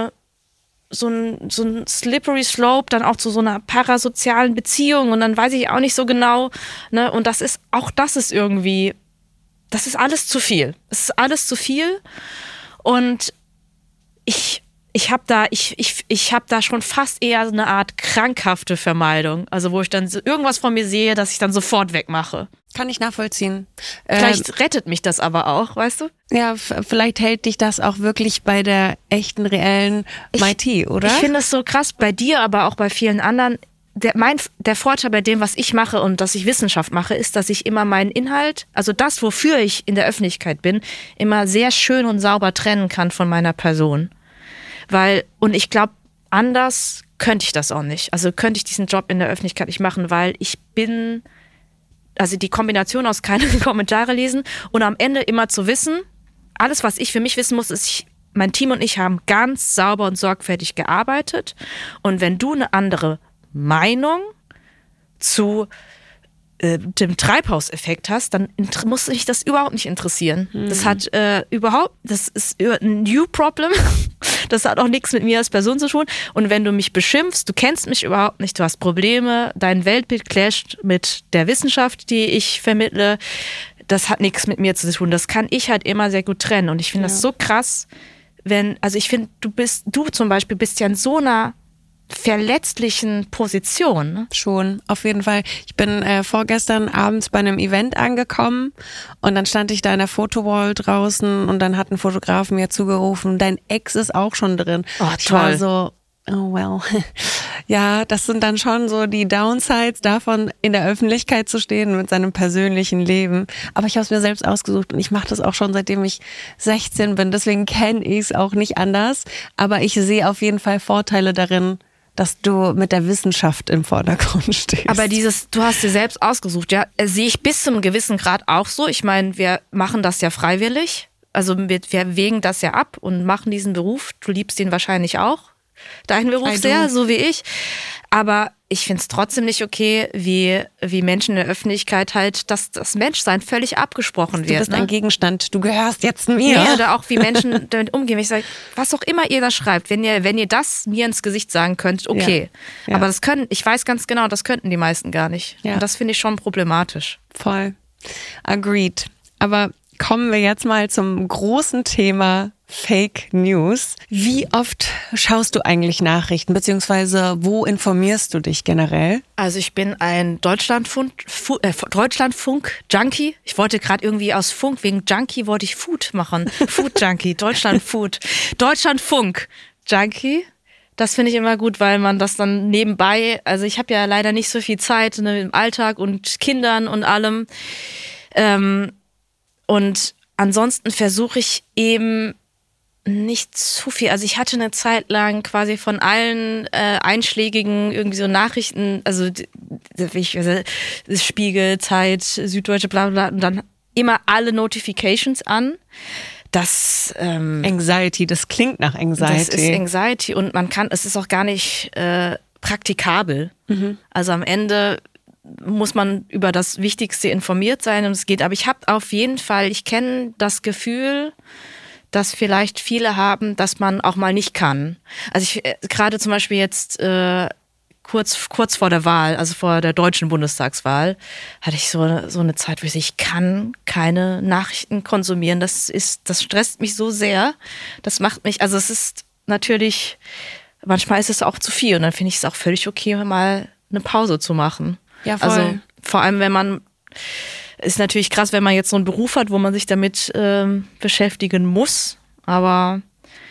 ein slippery slope dann auch zu so einer parasozialen Beziehung und dann weiß ich auch nicht so genau, ne, und das ist irgendwie, das ist alles zu viel. Es ist alles zu viel und ich habe da schon fast eher so eine Art krankhafte Vermeidung, also wo ich dann irgendwas von mir sehe, dass ich dann sofort wegmache. Kann ich nachvollziehen. Vielleicht rettet mich das aber auch, weißt du? Ja, vielleicht hält dich das auch wirklich bei der echten, reellen MIT, oder? Ich finde es so krass bei dir, aber auch bei vielen anderen. Der Vorteil bei dem, was ich mache und dass ich Wissenschaft mache, ist, dass ich immer meinen Inhalt, also das, wofür ich in der Öffentlichkeit bin, immer sehr schön und sauber trennen kann von meiner Person. Und ich glaube, anders könnte ich das auch nicht. Also könnte ich diesen Job in der Öffentlichkeit nicht machen, weil also die Kombination aus keine Kommentare lesen und am Ende immer zu wissen, alles, was ich für mich wissen muss, ist, mein Team und ich haben ganz sauber und sorgfältig gearbeitet. Und wenn du eine andere Meinung zu dem Treibhauseffekt hast, dann muss dich das überhaupt nicht interessieren. Das das ist ein new problem. Das hat auch nichts mit mir als Person zu tun. Und wenn du mich beschimpfst, du kennst mich überhaupt nicht, du hast Probleme, dein Weltbild clasht mit der Wissenschaft, die ich vermittle, das hat nichts mit mir zu tun. Das kann ich halt immer sehr gut trennen. Und ich finde das so krass, ich finde, du zum Beispiel bist ja in so einer verletzlichen Position. Ne? Schon, auf jeden Fall. Ich bin vorgestern abends bei einem Event angekommen und dann stand ich da in der Fotowall draußen und dann hat ein Fotograf mir zugerufen, dein Ex ist auch schon drin. Oh, ich war so, oh well. Ja, das sind dann schon so die Downsides davon, in der Öffentlichkeit zu stehen mit seinem persönlichen Leben. Aber ich habe es mir selbst ausgesucht und ich mache das auch schon, seitdem ich 16 bin. Deswegen kenne ich es auch nicht anders. Aber ich sehe auf jeden Fall Vorteile darin, dass du mit der Wissenschaft im Vordergrund stehst. Aber du hast dir selbst ausgesucht, ja, sehe ich bis zu einem gewissen Grad auch so. Ich meine, wir machen das ja freiwillig. Also wir wägen das ja ab und machen diesen Beruf. Du liebst ihn wahrscheinlich auch, deinen Beruf sehr, so wie ich. Aber ich finde es trotzdem nicht okay, wie Menschen in der Öffentlichkeit halt, dass das Menschsein völlig abgesprochen wird. Du bist ein Gegenstand, du gehörst jetzt mir. Ja, oder auch wie Menschen damit umgehen. Ich sage, was auch immer ihr da schreibt, wenn ihr das mir ins Gesicht sagen könnt, okay. Ja. Aber ich weiß ganz genau, das könnten die meisten gar nicht. Ja. Und das finde ich schon problematisch. Voll. Agreed. Aber kommen wir jetzt mal zum großen Thema Fake News. Wie oft schaust du eigentlich Nachrichten, beziehungsweise wo informierst du dich generell? Also ich bin ein Deutschlandfunk-Junkie. Ich wollte gerade irgendwie aus Funk, wegen Junkie wollte ich Food machen. Food-Junkie, Deutschlandfunk-Junkie. Das finde ich immer gut, weil man das dann nebenbei, also ich habe ja leider nicht so viel Zeit, ne, im Alltag und Kindern und allem. Und ansonsten versuche ich eben nicht zu viel. Also ich hatte eine Zeit lang quasi von allen einschlägigen irgendwie so Nachrichten, also Spiegel, Zeit, Süddeutsche, bla bla, und dann immer alle Notifications an. Das Anxiety, das klingt nach Anxiety. Das ist Anxiety und es ist auch gar nicht praktikabel. Mhm. Also am Ende muss man über das Wichtigste informiert sein und es geht. Aber ich kenne das Gefühl, dass vielleicht viele haben, dass man auch mal nicht kann. Also gerade zum Beispiel jetzt kurz vor der Wahl, also vor der deutschen Bundestagswahl, hatte ich so eine Zeit, wo ich kann keine Nachrichten konsumieren. Das stresst mich so sehr. Das macht mich, also es ist natürlich manchmal ist es auch zu viel und dann finde ich es auch völlig okay, mal eine Pause zu machen. Ja, voll. Also vor allem, wenn man, ist natürlich krass, wenn man jetzt so einen Beruf hat, wo man sich damit beschäftigen muss, aber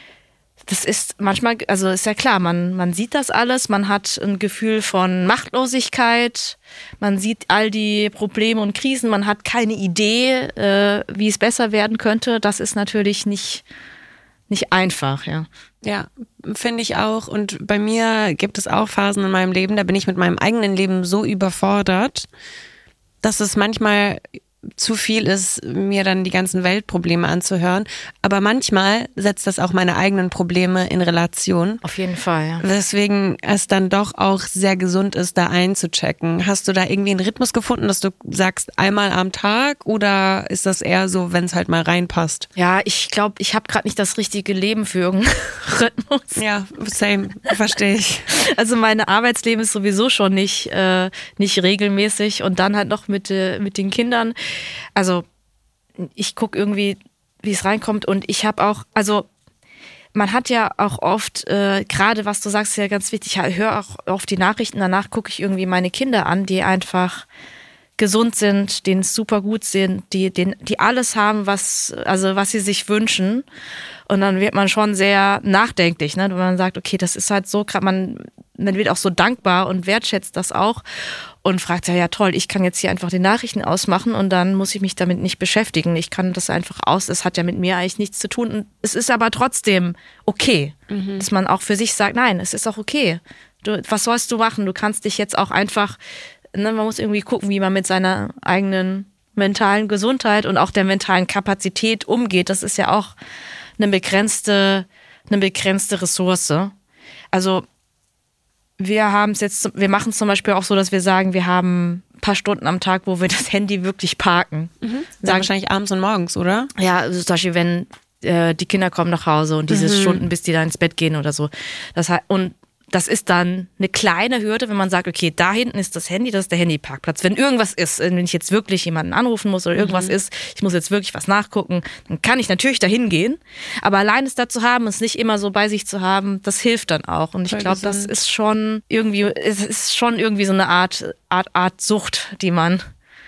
das ist manchmal, also ist ja klar, man sieht das alles, man hat ein Gefühl von Machtlosigkeit, man sieht all die Probleme und Krisen, man hat keine Idee, wie es besser werden könnte. Das ist natürlich nicht einfach, ja. Ja, finde ich auch. Und bei mir gibt es auch Phasen in meinem Leben, da bin ich mit meinem eigenen Leben so überfordert, dass es manchmal zu viel ist, mir dann die ganzen Weltprobleme anzuhören. Aber manchmal setzt das auch meine eigenen Probleme in Relation. Auf jeden Fall, ja. Weswegen es dann doch auch sehr gesund ist, da einzuchecken. Hast du da irgendwie einen Rhythmus gefunden, dass du sagst, einmal am Tag? Oder ist das eher so, wenn es halt mal reinpasst? Ja, ich glaube, ich habe gerade nicht das richtige Leben für irgendeinen Rhythmus. Ja, same, verstehe ich. Also mein Arbeitsleben ist sowieso schon nicht regelmäßig und dann halt noch mit den Kindern. Also ich gucke irgendwie, wie es reinkommt und ich habe auch, also man hat ja auch oft, gerade was du sagst, ist ja ganz wichtig, ich höre auch auf die Nachrichten, danach gucke ich irgendwie meine Kinder an, die einfach gesund sind, denen es super gut sind, die alles haben, was sie sich wünschen. Und dann wird man schon sehr nachdenklich, ne? Wenn man sagt, okay, das ist halt so, man wird auch so dankbar und wertschätzt das auch und fragt ja toll, ich kann jetzt hier einfach die Nachrichten ausmachen und dann muss ich mich damit nicht beschäftigen. Ich kann das einfach aus, es hat ja mit mir eigentlich nichts zu tun. Und es ist aber trotzdem okay, dass man auch für sich sagt, nein, es ist auch okay. Was sollst du machen? Du kannst dich jetzt auch einfach, ne, man muss irgendwie gucken, wie man mit seiner eigenen mentalen Gesundheit und auch der mentalen Kapazität umgeht. Das ist ja auch eine begrenzte Ressource. Also wir machen es zum Beispiel auch so, dass wir sagen, wir haben ein paar Stunden am Tag, wo wir das Handy wirklich parken. Sagen wahrscheinlich abends und morgens, oder? Ja, also zum Beispiel, wenn die Kinder kommen nach Hause und diese Stunden, bis die dann ins Bett gehen oder so. Und das ist dann eine kleine Hürde, wenn man sagt, okay, da hinten ist das Handy, das ist der Handyparkplatz. Wenn irgendwas ist, wenn ich jetzt wirklich jemanden anrufen muss oder irgendwas ist, ich muss jetzt wirklich was nachgucken, dann kann ich natürlich dahin gehen. Aber allein es da zu haben, es nicht immer so bei sich zu haben, das hilft dann auch. Und ich glaube, das ist schon irgendwie so eine Art Sucht, die man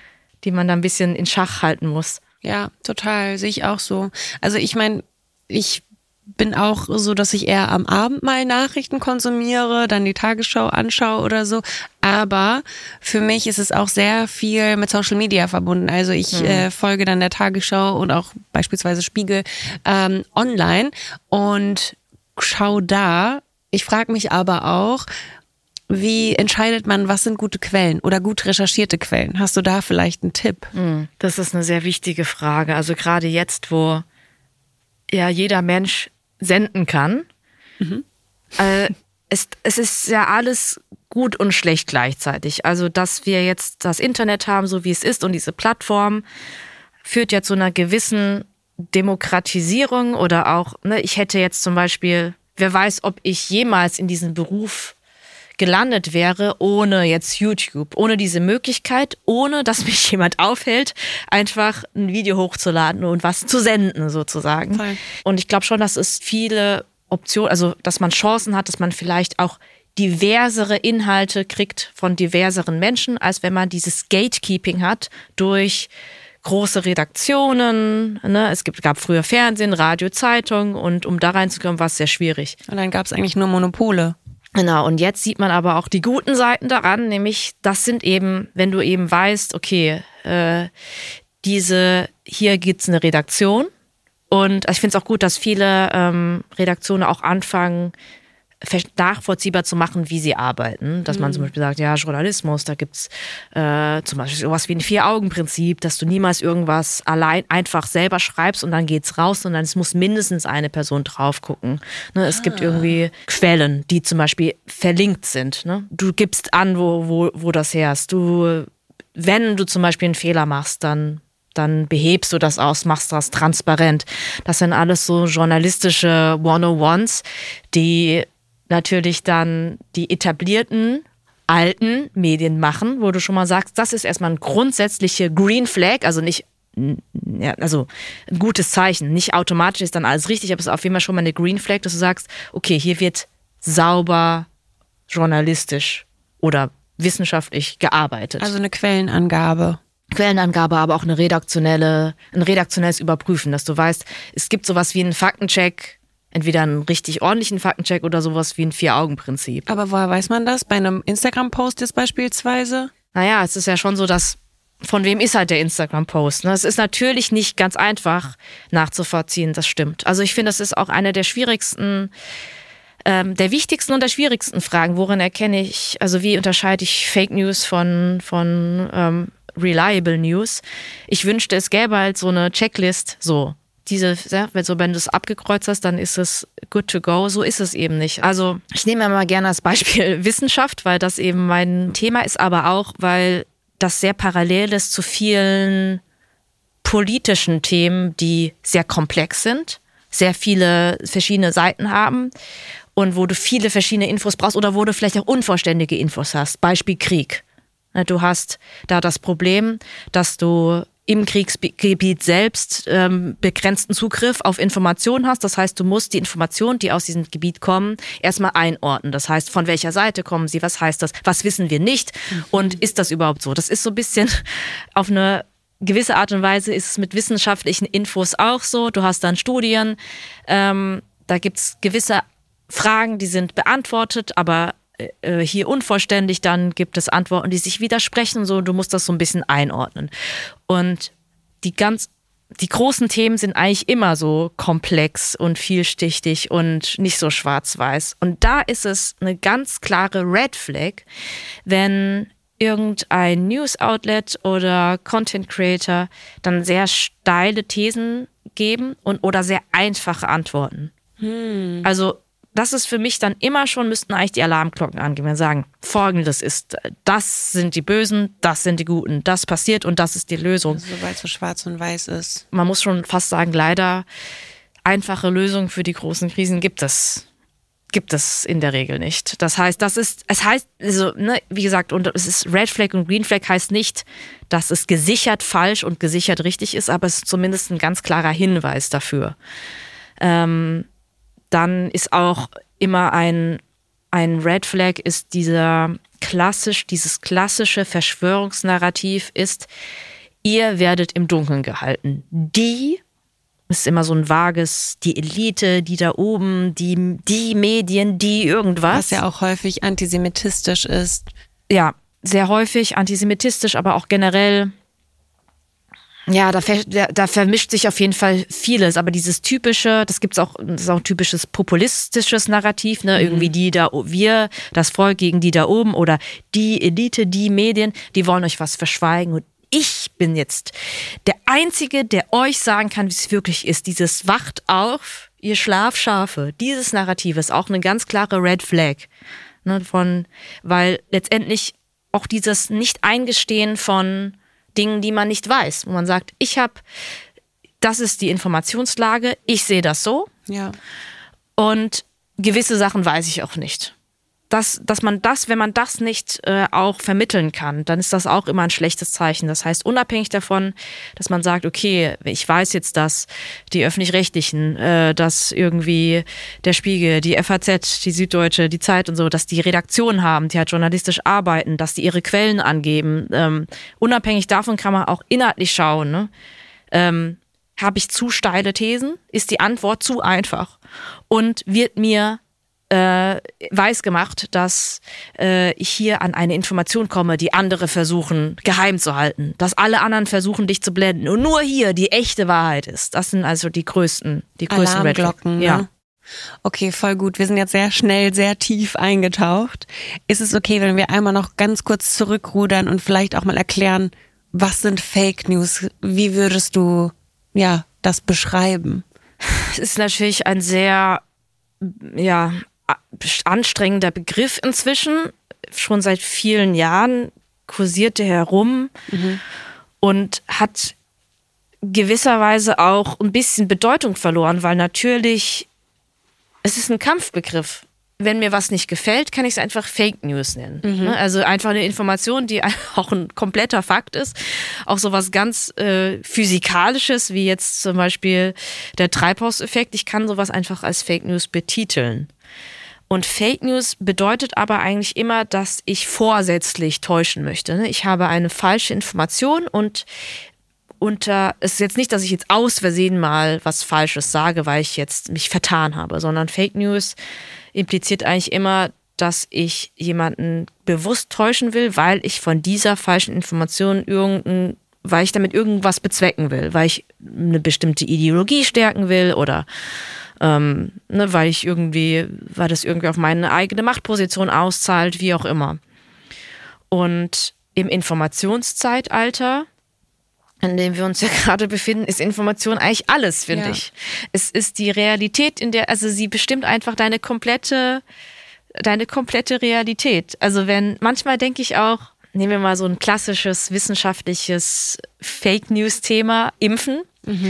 da ein bisschen in Schach halten muss. Ja, total, sehe ich auch so. Also ich meine, ich bin auch so, dass ich eher am Abend mal Nachrichten konsumiere, dann die Tagesschau anschaue oder so. Aber für mich ist es auch sehr viel mit Social Media verbunden. Also ich folge dann der Tagesschau und auch beispielsweise Spiegel online und schaue da. Ich frage mich aber auch, wie entscheidet man, was sind gute Quellen oder gut recherchierte Quellen? Hast du da vielleicht einen Tipp? Das ist eine sehr wichtige Frage. Also gerade jetzt, wo ja jeder Mensch senden kann. Es ist ja alles gut und schlecht gleichzeitig. Also, dass wir jetzt das Internet haben, so wie es ist und diese Plattform führt ja zu einer gewissen Demokratisierung oder auch, ne, ich hätte jetzt zum Beispiel, wer weiß, ob ich jemals in diesem Beruf gelandet wäre, ohne jetzt YouTube, ohne diese Möglichkeit, ohne dass mich jemand aufhält, einfach ein Video hochzuladen und was zu senden sozusagen. Voll. Und ich glaube schon, dass es viele Optionen, also dass man Chancen hat, dass man vielleicht auch diversere Inhalte kriegt von diverseren Menschen, als wenn man dieses Gatekeeping hat durch große Redaktionen, ne? Gab früher Fernsehen, Radio, Zeitung und um da reinzukommen, war es sehr schwierig. Und dann gab es eigentlich nur Monopole. Genau, und jetzt sieht man aber auch die guten Seiten daran, nämlich das sind eben, wenn du eben weißt, okay, hier gibt's eine Redaktion und ich finde es auch gut, dass viele Redaktionen auch anfangen, nachvollziehbar zu machen, wie sie arbeiten. Dass man zum Beispiel sagt, ja, Journalismus, da gibt's zum Beispiel sowas wie ein 4-Augen-Prinzip, dass du niemals irgendwas allein einfach selber schreibst und dann geht's raus, sondern es muss mindestens eine Person drauf gucken. Ne, es gibt irgendwie Quellen, die zum Beispiel verlinkt sind. Ne? Du gibst an, wo das her ist. Wenn du zum Beispiel einen Fehler machst, dann behebst du das aus, machst das transparent. Das sind alles so journalistische 101s, die natürlich dann die etablierten alten Medien machen, wo du schon mal sagst, das ist erstmal ein grundsätzliche Green Flag, also nicht, ja, also ein gutes Zeichen. Nicht automatisch ist dann alles richtig, aber es ist auf jeden Fall schon mal eine Green Flag, dass du sagst, okay, hier wird sauber, journalistisch oder wissenschaftlich gearbeitet. Also eine Quellenangabe. Quellenangabe, aber auch ein redaktionelles Überprüfen, dass du weißt, es gibt sowas wie einen Faktencheck, entweder einen richtig ordentlichen Faktencheck oder sowas wie ein 4-Augen-Prinzip. Aber woher weiß man das? Bei einem Instagram-Post jetzt beispielsweise? Naja, es ist ja schon so, dass von wem ist halt der Instagram-Post? Ne? Es ist natürlich nicht ganz einfach nachzuvollziehen, das stimmt. Also ich finde, das ist auch eine der schwierigsten, der wichtigsten und der schwierigsten Fragen. Worin erkenne ich, also wie unterscheide ich Fake News von Reliable News? Ich wünschte, es gäbe halt so eine Checklist, so. Wenn du es abgekreuzt hast, dann ist es good to go. So ist es eben nicht. Also ich nehme mal gerne als Beispiel Wissenschaft, weil das eben mein Thema ist, aber auch, weil das sehr parallel ist zu vielen politischen Themen, die sehr komplex sind, sehr viele verschiedene Seiten haben und wo du viele verschiedene Infos brauchst oder wo du vielleicht auch unvollständige Infos hast. Beispiel Krieg. Du hast da das Problem, dass du im Kriegsgebiet selbst begrenzten Zugriff auf Informationen hast. Das heißt, du musst die Informationen, die aus diesem Gebiet kommen, erstmal einordnen. Das heißt, von welcher Seite kommen sie? Was heißt das? Was wissen wir nicht? Und ist das überhaupt so? Das ist so ein bisschen auf eine gewisse Art und Weise ist es mit wissenschaftlichen Infos auch so. Du hast dann Studien, da gibt es gewisse Fragen, die sind beantwortet, aber hier unvollständig, dann gibt es Antworten, die sich widersprechen, so, du musst das so ein bisschen einordnen. Und die großen Themen sind eigentlich immer so komplex und vielschichtig und nicht so schwarz-weiß. Und da ist es eine ganz klare Red Flag, wenn irgendein News-Outlet oder Content-Creator dann sehr steile Thesen geben oder sehr einfache Antworten. Also das ist für mich dann immer schon, müssten eigentlich die Alarmglocken angehen. Wir sagen, Folgendes ist, das sind die Bösen, das sind die Guten, das passiert und das ist die Lösung. Also, weil es so schwarz und weiß ist. Man muss schon fast sagen, leider, einfache Lösungen für die großen Krisen gibt es in der Regel nicht. Das heißt, wie gesagt, und es ist Red Flag und Green Flag heißt nicht, dass es gesichert falsch und gesichert richtig ist, aber es ist zumindest ein ganz klarer Hinweis dafür. Dann ist auch immer ein Red Flag ist dieses klassische Verschwörungsnarrativ ist, ihr werdet im Dunkeln gehalten. Ist immer so ein vages, die Elite, die da oben, die Medien, die irgendwas. Was ja auch häufig antisemitistisch ist. Ja, sehr häufig antisemitistisch, aber auch generell. Ja, da vermischt sich auf jeden Fall vieles, aber dieses typische, das ist auch ein typisches populistisches Narrativ, ne? Irgendwie wir, das Volk gegen die da oben oder die Elite, die Medien, die wollen euch was verschweigen und ich bin jetzt der Einzige, der euch sagen kann, wie es wirklich ist. Dieses Wacht auf, ihr Schlafschafe, dieses Narrativ ist auch eine ganz klare Red Flag, ne? Weil letztendlich auch dieses Nicht-Eingestehen von Dingen, die man nicht weiß, wo man sagt, das ist die Informationslage, ich sehe das so. Ja. Und gewisse Sachen weiß ich auch nicht. Wenn man das nicht auch vermitteln kann, dann ist das auch immer ein schlechtes Zeichen. Das heißt, unabhängig davon, dass man sagt, okay, ich weiß jetzt, dass die Öffentlich-Rechtlichen, dass irgendwie der Spiegel, die FAZ, die Süddeutsche, die Zeit und so, dass die Redaktionen haben, die halt journalistisch arbeiten, dass die ihre Quellen angeben. Unabhängig davon kann man auch inhaltlich schauen, ne? Habe ich zu steile Thesen? Ist die Antwort zu einfach? Und wird mir weiß gemacht, dass ich hier an eine Information komme, die andere versuchen geheim zu halten, dass alle anderen versuchen, dich zu blenden und nur hier die echte Wahrheit ist. Das sind also die größten Alarmglocken. Ja. Ne? Okay, voll gut. Wir sind jetzt sehr schnell, sehr tief eingetaucht. Ist es okay, wenn wir einmal noch ganz kurz zurückrudern und vielleicht auch mal erklären, was sind Fake News? Wie würdest du das beschreiben? Es ist natürlich ein sehr anstrengender Begriff inzwischen. Schon seit vielen Jahren kursiert er herum und hat gewisserweise auch ein bisschen Bedeutung verloren, weil natürlich es ist ein Kampfbegriff. Wenn mir was nicht gefällt, kann ich es einfach Fake News nennen. Also einfach eine Information, die auch ein kompletter Fakt ist. Auch sowas ganz Physikalisches, wie jetzt zum Beispiel der Treibhauseffekt. Ich kann sowas einfach als Fake News betiteln. Und Fake News bedeutet aber eigentlich immer, dass ich vorsätzlich täuschen möchte. Ich habe eine falsche Information und es ist jetzt nicht, dass ich jetzt aus Versehen mal was Falsches sage, weil ich jetzt mich vertan habe, sondern Fake News impliziert eigentlich immer, dass ich jemanden bewusst täuschen will, weil ich von dieser falschen Information weil ich damit irgendwas bezwecken will, weil ich eine bestimmte Ideologie stärken will oder weil das irgendwie auf meine eigene Machtposition auszahlt, wie auch immer. Und im Informationszeitalter, in dem wir uns ja gerade befinden, ist Information eigentlich alles, finde ich. Es ist die Realität, also sie bestimmt einfach deine komplette Realität. Also manchmal denke ich auch, nehmen wir mal so ein klassisches wissenschaftliches Fake-News-Thema, Impfen.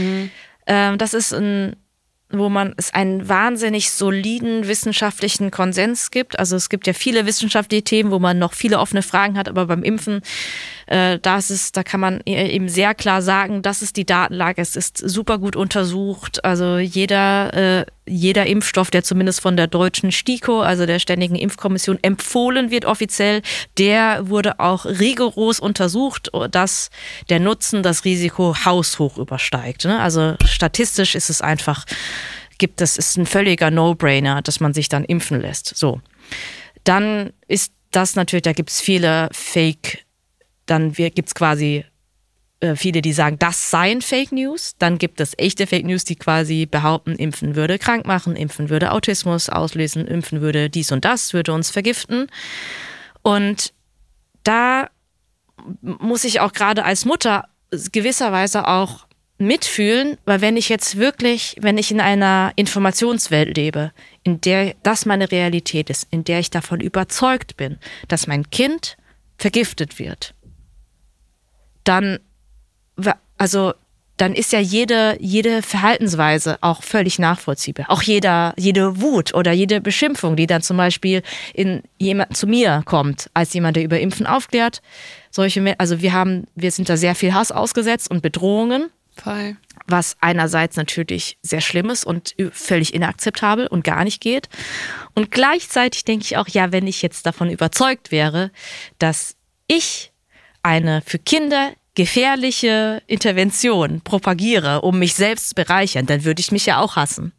Das ist wo es einen wahnsinnig soliden wissenschaftlichen Konsens gibt. Also es gibt ja viele wissenschaftliche Themen, wo man noch viele offene Fragen hat, aber beim Impfen, da kann man eben sehr klar sagen, das ist die Datenlage, es ist super gut untersucht. Also jeder Impfstoff, der zumindest von der deutschen STIKO, also der Ständigen Impfkommission, empfohlen wird offiziell, der wurde auch rigoros untersucht, dass der Nutzen das Risiko haushoch übersteigt. Also statistisch ist es einfach, ist ein völliger No-Brainer, dass man sich dann impfen lässt. So. Dann ist das natürlich, da gibt es viele Fake, dann gibt es quasi viele, die sagen, das seien Fake News. Dann gibt es echte Fake News, die quasi behaupten, Impfen würde krank machen, Impfen würde Autismus auslösen, Impfen würde dies und das, würde uns vergiften. Und da muss ich auch gerade als Mutter gewisserweise auch mitfühlen, weil wenn ich in einer Informationswelt lebe, in der das meine Realität ist, in der ich davon überzeugt bin, dass mein Kind vergiftet wird, dann ist ja jede Verhaltensweise auch völlig nachvollziehbar. Auch jede Wut oder jede Beschimpfung, die dann zum Beispiel zu mir kommt, als jemand, der über Impfen aufklärt. Wir sind da sehr viel Hass ausgesetzt und Bedrohungen. Voll. Was einerseits natürlich sehr schlimm ist und völlig inakzeptabel und gar nicht geht. Und gleichzeitig denke ich auch, ja, wenn ich jetzt davon überzeugt wäre, dass ich eine für Kinder gefährliche Intervention propagiere, um mich selbst zu bereichern, dann würde ich mich ja auch hassen.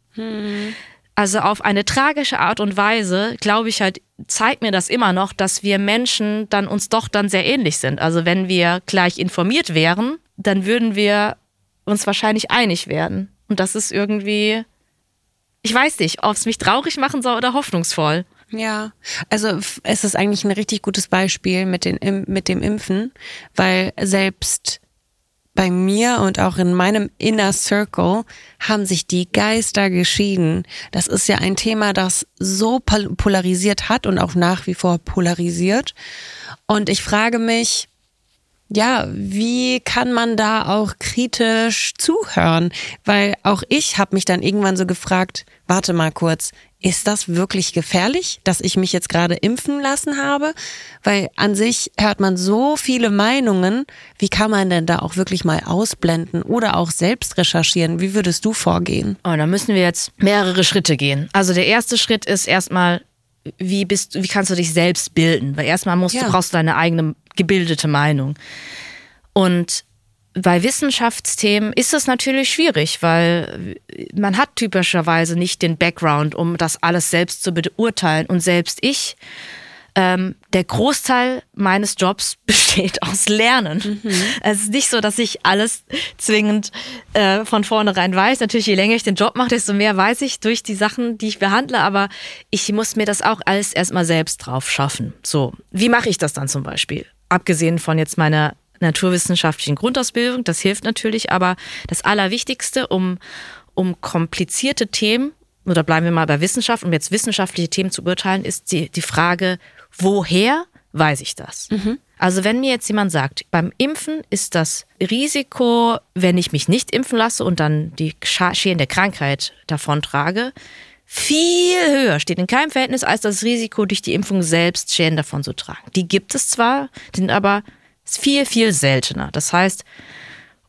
Also auf eine tragische Art und Weise, glaube ich halt, zeigt mir das immer noch, dass wir Menschen dann uns doch dann sehr ähnlich sind. Also wenn wir gleich informiert wären, dann würden wir uns wahrscheinlich einig werden. Und das ist irgendwie, ich weiß nicht, ob es mich traurig machen soll oder hoffnungsvoll. Ja, also es ist eigentlich ein richtig gutes Beispiel mit dem Impfen, weil selbst bei mir und auch in meinem Inner Circle haben sich die Geister geschieden. Das ist ja ein Thema, das so polarisiert hat und auch nach wie vor polarisiert. Und ich frage mich, ja, wie kann man da auch kritisch zuhören? Weil auch ich habe mich dann irgendwann so gefragt, warte mal kurz, ist das wirklich gefährlich, dass ich mich jetzt gerade impfen lassen habe? Weil an sich hört man so viele Meinungen. Wie kann man denn da auch wirklich mal ausblenden oder auch selbst recherchieren? Wie würdest du vorgehen? Oh, da müssen wir jetzt mehrere Schritte gehen. Also der erste Schritt ist erstmal, wie kannst du dich selbst bilden? Weil erstmal brauchst du deine eigene gebildete Meinung. Und bei Wissenschaftsthemen ist es natürlich schwierig, weil man hat typischerweise nicht den Background, um das alles selbst zu beurteilen. Und selbst ich, der Großteil meines Jobs besteht aus Lernen. Es ist nicht so, dass ich alles zwingend von vornherein weiß. Natürlich, je länger ich den Job mache, desto mehr weiß ich durch die Sachen, die ich behandle. Aber ich muss mir das auch alles erstmal selbst drauf schaffen. So, wie mache ich das dann zum Beispiel? Abgesehen von jetzt meiner naturwissenschaftlichen Grundausbildung, das hilft natürlich, aber das Allerwichtigste, um komplizierte Themen, oder bleiben wir mal bei Wissenschaft, um jetzt wissenschaftliche Themen zu beurteilen, ist die Frage, woher weiß ich das? Also wenn mir jetzt jemand sagt, beim Impfen ist das Risiko, wenn ich mich nicht impfen lasse und dann die schälende Krankheit davontrage, viel höher, steht in keinem Verhältnis, als das Risiko, durch die Impfung selbst Schäden davon zu tragen. Die gibt es zwar, sind aber viel, viel seltener. Das heißt,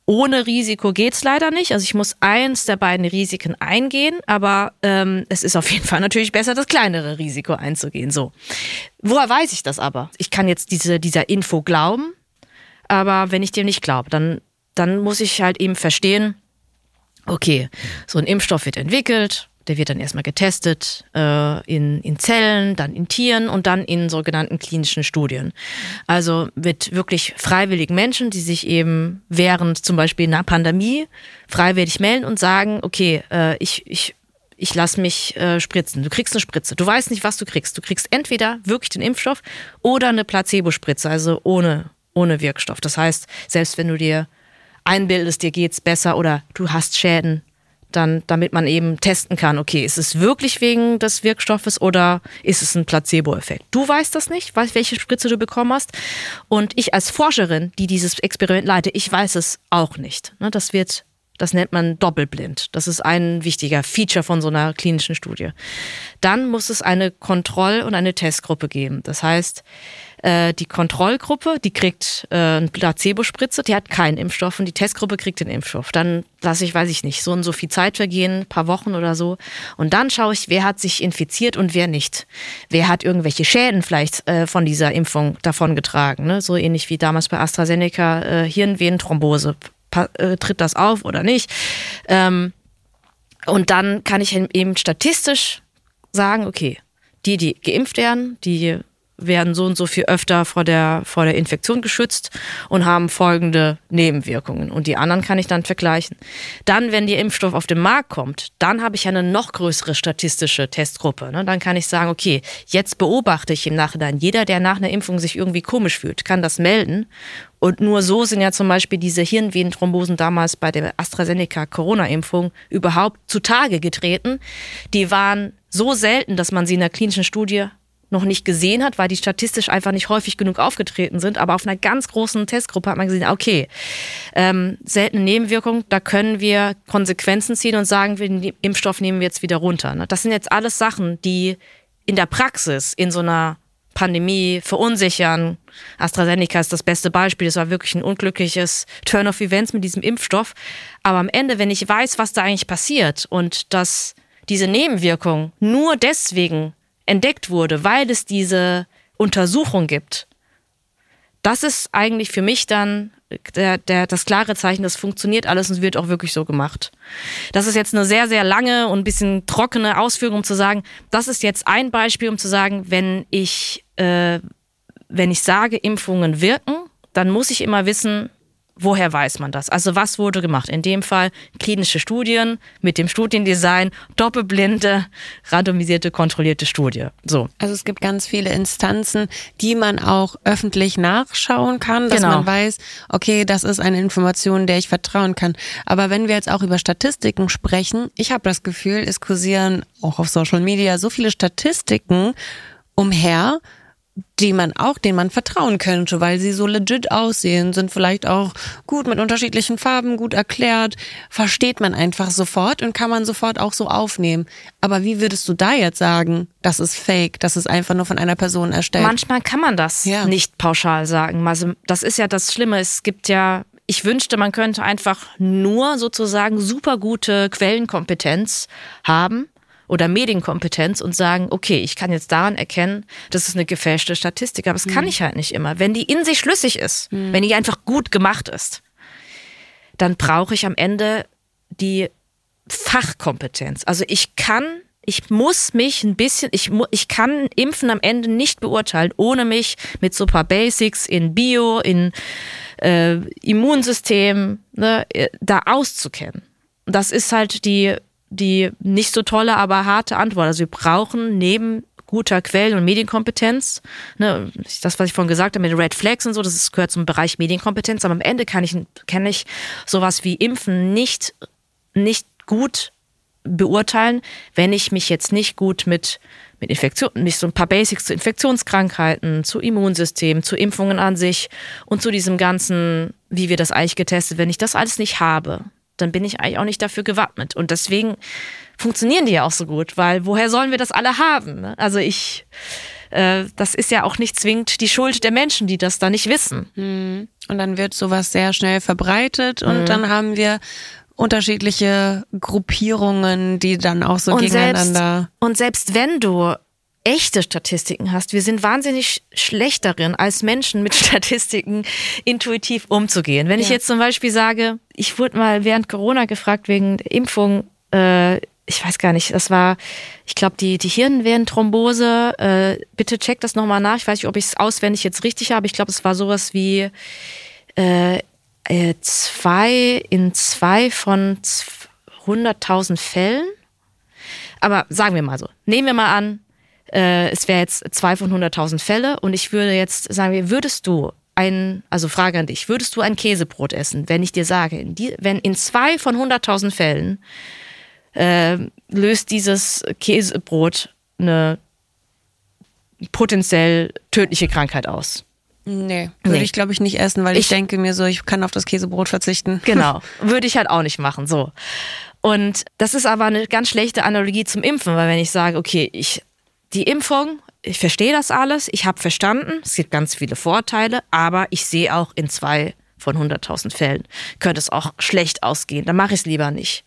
ohne Risiko geht's leider nicht. Also ich muss eins der beiden Risiken eingehen, aber es ist auf jeden Fall natürlich besser, das kleinere Risiko einzugehen. So. Woher weiß ich das aber? Ich kann jetzt dieser Info glauben, aber wenn ich dir nicht glaube, dann muss ich halt eben verstehen, okay, so ein Impfstoff wird entwickelt, der wird dann erstmal getestet in Zellen, dann in Tieren und dann in sogenannten klinischen Studien. Also mit wirklich freiwilligen Menschen, die sich eben während zum Beispiel einer Pandemie freiwillig melden und sagen, okay, ich lasse mich spritzen. Du kriegst eine Spritze. Du weißt nicht, was du kriegst. Du kriegst entweder wirklich den Impfstoff oder eine Placebo-Spritze, also ohne Wirkstoff. Das heißt, selbst wenn du dir einbildest, dir geht's besser oder du hast Schäden, dann, damit man eben testen kann, okay, ist es wirklich wegen des Wirkstoffes oder ist es ein Placebo-Effekt? Du weißt das nicht, weißt, welche Spritze du bekommen hast. Und ich als Forscherin, die dieses Experiment leite, ich weiß es auch nicht. Das nennt man doppelblind. Das ist ein wichtiger Feature von so einer klinischen Studie. Dann muss es eine Kontroll- und eine Testgruppe geben. Das heißt, die Kontrollgruppe, die kriegt eine Placebo-Spritze, die hat keinen Impfstoff und die Testgruppe kriegt den Impfstoff. Dann lasse ich, weiß ich nicht, so und so viel Zeit vergehen, ein paar Wochen oder so. Und dann schaue ich, wer hat sich infiziert und wer nicht. Wer hat irgendwelche Schäden vielleicht von dieser Impfung davongetragen. Ne? So ähnlich wie damals bei AstraZeneca Hirnvenenthrombose. Tritt das auf oder nicht? Und dann kann ich eben statistisch sagen, okay, die geimpft werden, die werden so und so viel öfter vor der Infektion geschützt und haben folgende Nebenwirkungen. Und die anderen kann ich dann vergleichen. Dann, wenn der Impfstoff auf den Markt kommt, dann habe ich eine noch größere statistische Testgruppe. Ne? Dann kann ich sagen, okay, jetzt beobachte ich im Nachhinein. Jeder, der nach einer Impfung sich irgendwie komisch fühlt, kann das melden. Und nur so sind ja zum Beispiel diese Hirnvenenthrombosen damals bei der AstraZeneca-Corona-Impfung überhaupt zutage getreten. Die waren so selten, dass man sie in der klinischen Studie noch nicht gesehen hat, weil die statistisch einfach nicht häufig genug aufgetreten sind. Aber auf einer ganz großen Testgruppe hat man gesehen, okay, seltene Nebenwirkungen, da können wir Konsequenzen ziehen und sagen, den Impfstoff nehmen wir jetzt wieder runter. Das sind jetzt alles Sachen, die in der Praxis, in so einer Pandemie verunsichern. AstraZeneca ist das beste Beispiel. Das war wirklich ein unglückliches Turn of Events mit diesem Impfstoff. Aber am Ende, wenn ich weiß, was da eigentlich passiert und dass diese Nebenwirkung nur deswegen entdeckt wurde, weil es diese Untersuchung gibt, das ist eigentlich für mich dann das klare Zeichen, das funktioniert alles und es wird auch wirklich so gemacht. Das ist jetzt eine sehr, sehr lange und ein bisschen trockene Ausführung, um zu sagen, das ist jetzt ein Beispiel, um zu sagen, wenn ich sage, Impfungen wirken, dann muss ich immer wissen, woher weiß man das? Also was wurde gemacht? In dem Fall klinische Studien mit dem Studiendesign, doppelblinde, randomisierte, kontrollierte Studie. So. Also es gibt ganz viele Instanzen, die man auch öffentlich nachschauen kann, dass man weiß, okay, das ist eine Information, der ich vertrauen kann. Aber wenn wir jetzt auch über Statistiken sprechen, ich habe das Gefühl, es kursieren auch auf Social Media so viele Statistiken umher, denen man vertrauen könnte, weil sie so legit aussehen, sind vielleicht auch gut mit unterschiedlichen Farben, gut erklärt, versteht man einfach sofort und kann man sofort auch so aufnehmen. Aber wie würdest du da jetzt sagen, das ist fake, das ist einfach nur von einer Person erstellt? Manchmal kann man das nicht pauschal sagen. Also das ist ja das Schlimme. Ich wünschte, man könnte einfach nur sozusagen super gute Quellenkompetenz haben oder Medienkompetenz und sagen, okay, ich kann jetzt daran erkennen, das ist eine gefälschte Statistik, aber das kann ich halt nicht immer. Wenn die in sich schlüssig ist, wenn die einfach gut gemacht ist, dann brauche ich am Ende die Fachkompetenz. Also ich muss mich ein bisschen, ich kann Impfen am Ende nicht beurteilen, ohne mich mit so ein paar Basics in Bio, in Immunsystem, ne, da auszukennen. Das ist halt die nicht so tolle, aber harte Antwort. Also wir brauchen neben guter Quellen- und Medienkompetenz, ne, das, was ich vorhin gesagt habe mit Red Flags und so, das gehört zum Bereich Medienkompetenz, aber am Ende kann ich sowas wie Impfen nicht gut beurteilen, wenn ich mich jetzt nicht gut mit Infektion, nicht so ein paar Basics zu Infektionskrankheiten, zu Immunsystem, zu Impfungen an sich und zu diesem ganzen, wie wir das eigentlich getestet, wenn ich das alles nicht habe, dann bin ich eigentlich auch nicht dafür gewappnet. Und deswegen funktionieren die ja auch so gut, weil woher sollen wir das alle haben? Ne? Also das ist ja auch nicht zwingend die Schuld der Menschen, die das da nicht wissen. Und dann wird sowas sehr schnell verbreitet und dann haben wir unterschiedliche Gruppierungen, die dann auch so gegeneinander... Und selbst wenn du echte Statistiken hast, wir sind wahnsinnig schlecht darin, als Menschen mit Statistiken intuitiv umzugehen. Wenn ich jetzt zum Beispiel sage, ich wurde mal während Corona gefragt wegen Impfung, ich weiß gar nicht, das war, ich glaube, die Hirnvenenthrombose, bitte check das nochmal nach, ich weiß nicht, ob ich es auswendig jetzt richtig habe, ich glaube, es war sowas wie 2 von 100.000 Fällen, aber sagen wir mal so, nehmen wir mal an, es wäre jetzt 2 von 100.000 Fälle und ich würde jetzt sagen, Frage an dich, würdest du ein Käsebrot essen, wenn ich dir sage, wenn in 2 von 100.000 Fällen löst dieses Käsebrot eine potenziell tödliche Krankheit aus? Nee, würde ich glaube ich nicht essen, weil ich denke mir so, ich kann auf das Käsebrot verzichten. Genau, würde ich halt auch nicht machen, so. Und das ist aber eine ganz schlechte Analogie zum Impfen, weil wenn ich sage, okay, die Impfung, ich verstehe das alles, ich habe verstanden, es gibt ganz viele Vorteile, aber ich sehe auch in 2 von 100.000 Fällen könnte es auch schlecht ausgehen, dann mache ich es lieber nicht.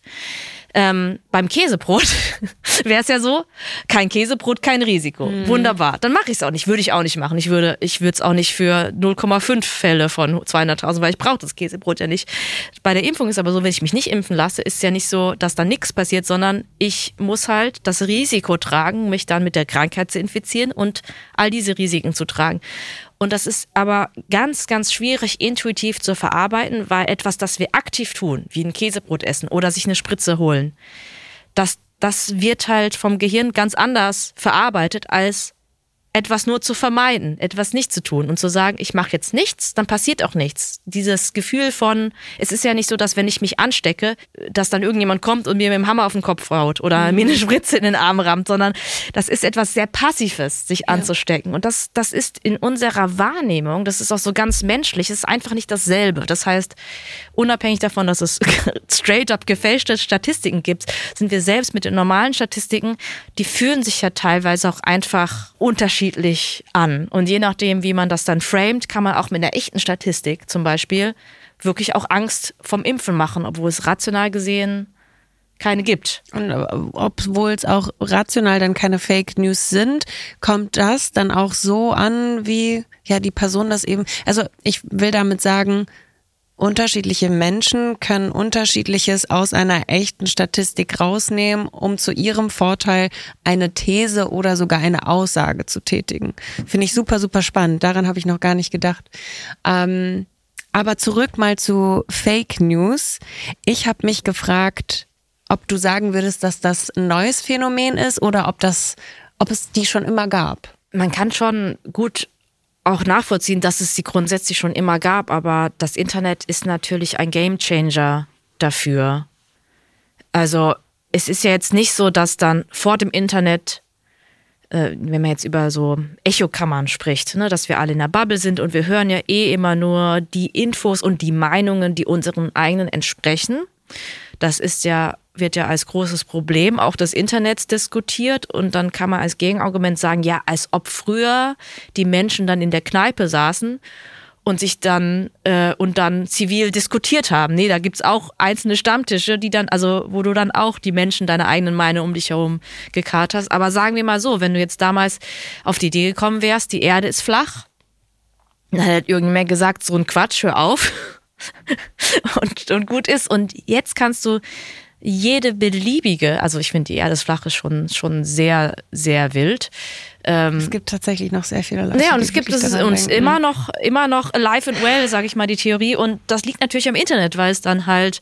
Beim Käsebrot wäre es ja so, kein Käsebrot, kein Risiko. Wunderbar, dann mache ich es auch nicht, würde ich auch nicht machen. Ich würde es auch nicht für 0,5 Fälle von 200.000, weil ich brauche das Käsebrot ja nicht. Bei der Impfung ist aber so, wenn ich mich nicht impfen lasse, ist es ja nicht so, dass da nichts passiert, sondern ich muss halt das Risiko tragen, mich dann mit der Krankheit zu infizieren und all diese Risiken zu tragen. Und das ist aber ganz, ganz schwierig intuitiv zu verarbeiten, weil etwas, das wir aktiv tun, wie ein Käsebrot essen oder sich eine Spritze holen, das wird halt vom Gehirn ganz anders verarbeitet, als etwas nur zu vermeiden, etwas nicht zu tun und zu sagen, ich mache jetzt nichts, dann passiert auch nichts. Dieses Gefühl von, es ist ja nicht so, dass wenn ich mich anstecke, dass dann irgendjemand kommt und mir mit dem Hammer auf den Kopf haut oder mir eine Spritze in den Arm rammt, sondern das ist etwas sehr Passives, sich anzustecken. Und das ist in unserer Wahrnehmung, das ist auch so ganz menschlich, es ist einfach nicht dasselbe. Das heißt, unabhängig davon, dass es straight up gefälschte Statistiken gibt, sind wir selbst mit den normalen Statistiken, die fühlen sich ja teilweise auch einfach unterschiedlich an. Und je nachdem, wie man das dann framet, kann man auch mit einer echten Statistik zum Beispiel wirklich auch Angst vom Impfen machen, obwohl es rational gesehen keine gibt. Und obwohl es auch rational dann keine Fake News sind, kommt das dann auch so an, wie die Person das eben, also ich will damit sagen, unterschiedliche Menschen können Unterschiedliches aus einer echten Statistik rausnehmen, um zu ihrem Vorteil eine These oder sogar eine Aussage zu tätigen. Finde ich super, super spannend. Daran habe ich noch gar nicht gedacht. Aber zurück mal zu Fake News. Ich habe mich gefragt, ob du sagen würdest, dass das ein neues Phänomen ist oder ob es die schon immer gab. Man kann schon gut auch nachvollziehen, dass es sie grundsätzlich schon immer gab, aber das Internet ist natürlich ein Gamechanger dafür. Also es ist ja jetzt nicht so, dass dann vor dem Internet, wenn man jetzt über so Echokammern spricht, ne, dass wir alle in der Bubble sind und wir hören ja immer nur die Infos und die Meinungen, die unseren eigenen entsprechen. Das wird ja als großes Problem auch des Internets diskutiert und dann kann man als Gegenargument sagen, ja, als ob früher die Menschen dann in der Kneipe saßen und sich dann zivil diskutiert haben. Nee, da gibt's auch einzelne Stammtische, wo du dann auch die Menschen deine eigenen Meinung um dich herum gekarrt hast. Aber sagen wir mal so, wenn du jetzt damals auf die Idee gekommen wärst, die Erde ist flach, dann hat irgendjemand gesagt, so ein Quatsch, hör auf und gut ist. Und jetzt kannst du jede beliebige, also ich finde die Erde ist flach ist schon sehr, sehr wild. Es gibt tatsächlich noch sehr viele Leute. Ja, und es ist uns immer noch alive and well, sage ich mal, die Theorie. Und das liegt natürlich am Internet, weil es dann halt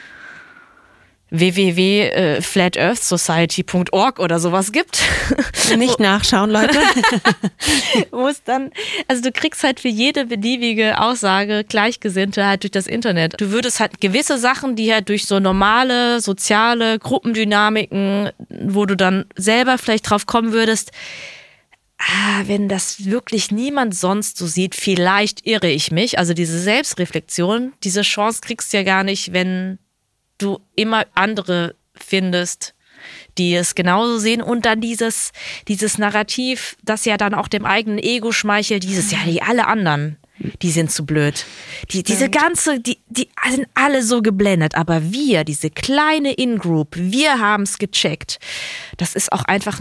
www.flatearthsociety.org oder sowas gibt. Nicht nachschauen, Leute. Also du kriegst halt für jede beliebige Aussage Gleichgesinnte halt durch das Internet. Du würdest halt gewisse Sachen, die halt durch so normale soziale Gruppendynamiken, wo du dann selber vielleicht drauf kommen würdest, wenn das wirklich niemand sonst so sieht, vielleicht irre ich mich. Also diese Selbstreflexion, diese Chance kriegst du ja gar nicht, wenn du immer andere findest, die es genauso sehen und dann dieses Narrativ, das ja dann auch dem eigenen Ego schmeichelt, die alle anderen, die sind zu blöd. Die sind alle so geblendet, aber wir, diese kleine In-Group, wir haben es gecheckt. Das ist auch einfach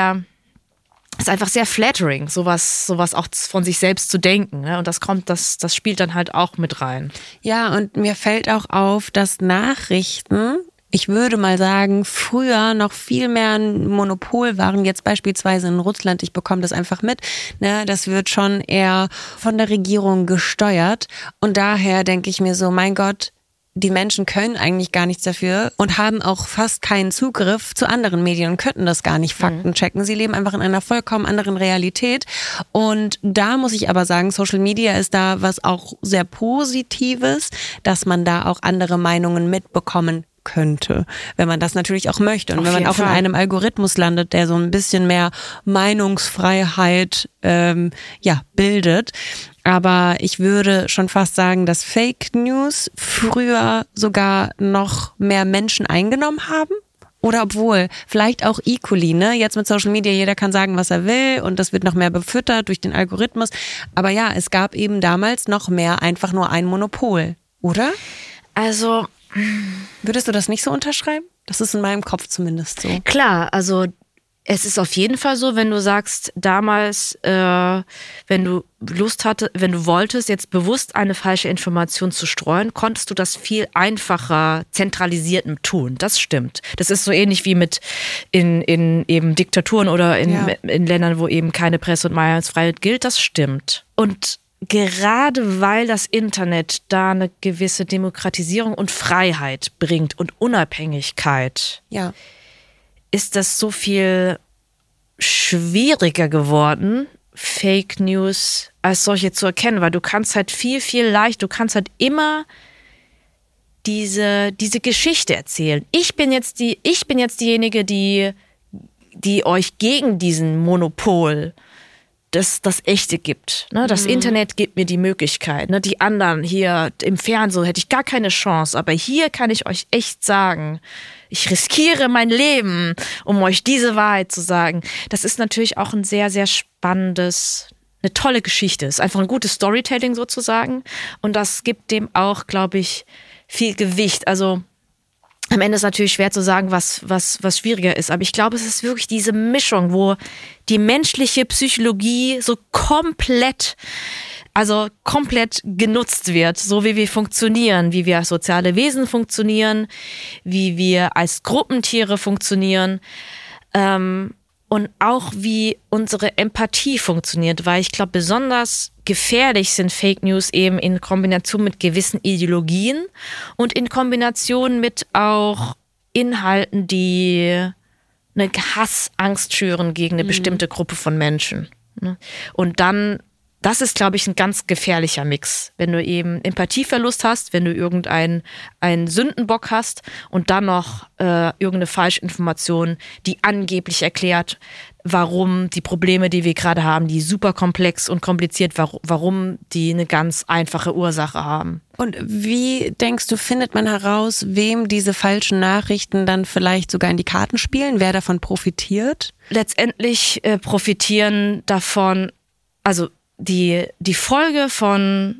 ist einfach sehr flattering, sowas auch von sich selbst zu denken. Ne? Und das spielt dann halt auch mit rein. Ja, und mir fällt auch auf, dass Nachrichten, ich würde mal sagen, früher noch viel mehr ein Monopol waren, jetzt beispielsweise in Russland, ich bekomme das einfach mit, ne, das wird schon eher von der Regierung gesteuert und daher denke ich mir so, mein Gott, die Menschen können eigentlich gar nichts dafür und haben auch fast keinen Zugriff zu anderen Medien und könnten das gar nicht Fakten checken. Sie leben einfach in einer vollkommen anderen Realität. Und da muss ich aber sagen, Social Media ist da was auch sehr Positives, dass man da auch andere Meinungen mitbekommen könnte, wenn man das natürlich auch möchte. Und wenn man auch in einem Algorithmus landet, der so ein bisschen mehr Meinungsfreiheit bildet. Aber ich würde schon fast sagen, dass Fake News früher sogar noch mehr Menschen eingenommen haben. Oder obwohl, vielleicht auch equally, ne? Jetzt mit Social Media, jeder kann sagen, was er will und das wird noch mehr befüttert durch den Algorithmus. Aber ja, es gab eben damals noch mehr einfach nur ein Monopol, oder? Also würdest du das nicht so unterschreiben? Das ist in meinem Kopf zumindest so. Klar, also es ist auf jeden Fall so, wenn du sagst, damals, wenn du wolltest, jetzt bewusst eine falsche Information zu streuen, konntest du das viel einfacher zentralisiert tun. Das stimmt. Das ist so ähnlich wie mit in eben Diktaturen oder in Ländern, wo eben keine Presse- und Meinungsfreiheit gilt. Das stimmt. Und gerade weil das Internet da eine gewisse Demokratisierung und Freiheit bringt und Unabhängigkeit, ist das so viel schwieriger geworden, Fake News als solche zu erkennen, weil du kannst halt viel immer diese Geschichte erzählen. Ich bin jetzt diejenige, die euch gegen diesen Monopol das Echte gibt. Ne? Das Internet gibt mir die Möglichkeit. Ne? Die anderen hier im Fernsehen hätte ich gar keine Chance. Aber hier kann ich euch echt sagen, ich riskiere mein Leben, um euch diese Wahrheit zu sagen. Das ist natürlich auch ein sehr, sehr spannendes, eine tolle Geschichte. Es ist einfach ein gutes Storytelling sozusagen. Und das gibt dem auch, glaube ich, viel Gewicht. Also am Ende ist natürlich schwer zu sagen, was schwieriger ist. Aber ich glaube, es ist wirklich diese Mischung, wo die menschliche Psychologie so komplett genutzt wird, so wie wir funktionieren, wie wir als soziale Wesen funktionieren, wie wir als Gruppentiere funktionieren, und auch wie unsere Empathie funktioniert, weil ich glaube, besonders gefährlich sind Fake News eben in Kombination mit gewissen Ideologien und in Kombination mit auch Inhalten, die eine Hassangst schüren gegen eine bestimmte Gruppe von Menschen. Und dann, das ist, glaube ich, ein ganz gefährlicher Mix. Wenn du eben Empathieverlust hast, wenn du einen Sündenbock hast und dann noch irgendeine Falschinformation, die angeblich erklärt, warum die Probleme, die wir gerade haben, die super komplex und kompliziert, warum die eine ganz einfache Ursache haben. Und wie denkst du, findet man heraus, wem diese falschen Nachrichten dann vielleicht sogar in die Karten spielen, wer davon profitiert? Letztendlich profitieren davon, also die Folge von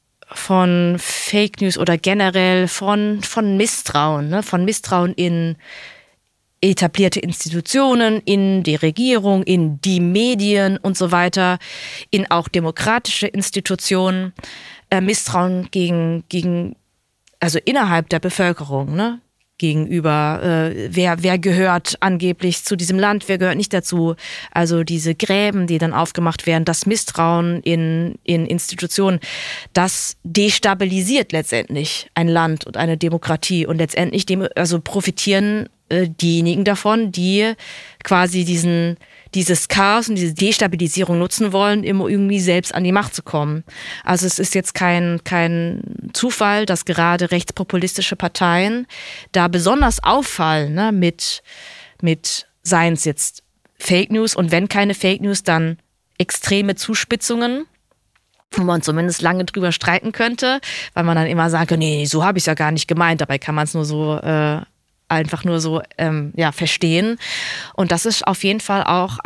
Fake News oder generell von Misstrauen, ne? Von Misstrauen in etablierte Institutionen, in die Regierung, in die Medien und so weiter, in auch demokratische Institutionen, Misstrauen gegen also innerhalb der Bevölkerung, ne? Gegenüber, wer gehört angeblich zu diesem Land, wer gehört nicht dazu. Also diese Gräben, die dann aufgemacht werden, das Misstrauen in Institutionen, das destabilisiert letztendlich ein Land und eine Demokratie. Und letztendlich profitieren diejenigen davon, die quasi dieses Chaos und diese Destabilisierung nutzen wollen, um irgendwie selbst an die Macht zu kommen. Also es ist jetzt kein Zufall, dass gerade rechtspopulistische Parteien da besonders auffallen, ne, mit seien es jetzt Fake News und wenn keine Fake News, dann extreme Zuspitzungen, wo man zumindest lange drüber streiten könnte, weil man dann immer sagt, nee, so habe ich es ja gar nicht gemeint, dabei kann man es nur so einfach nur so verstehen. Und das ist auf jeden Fall auch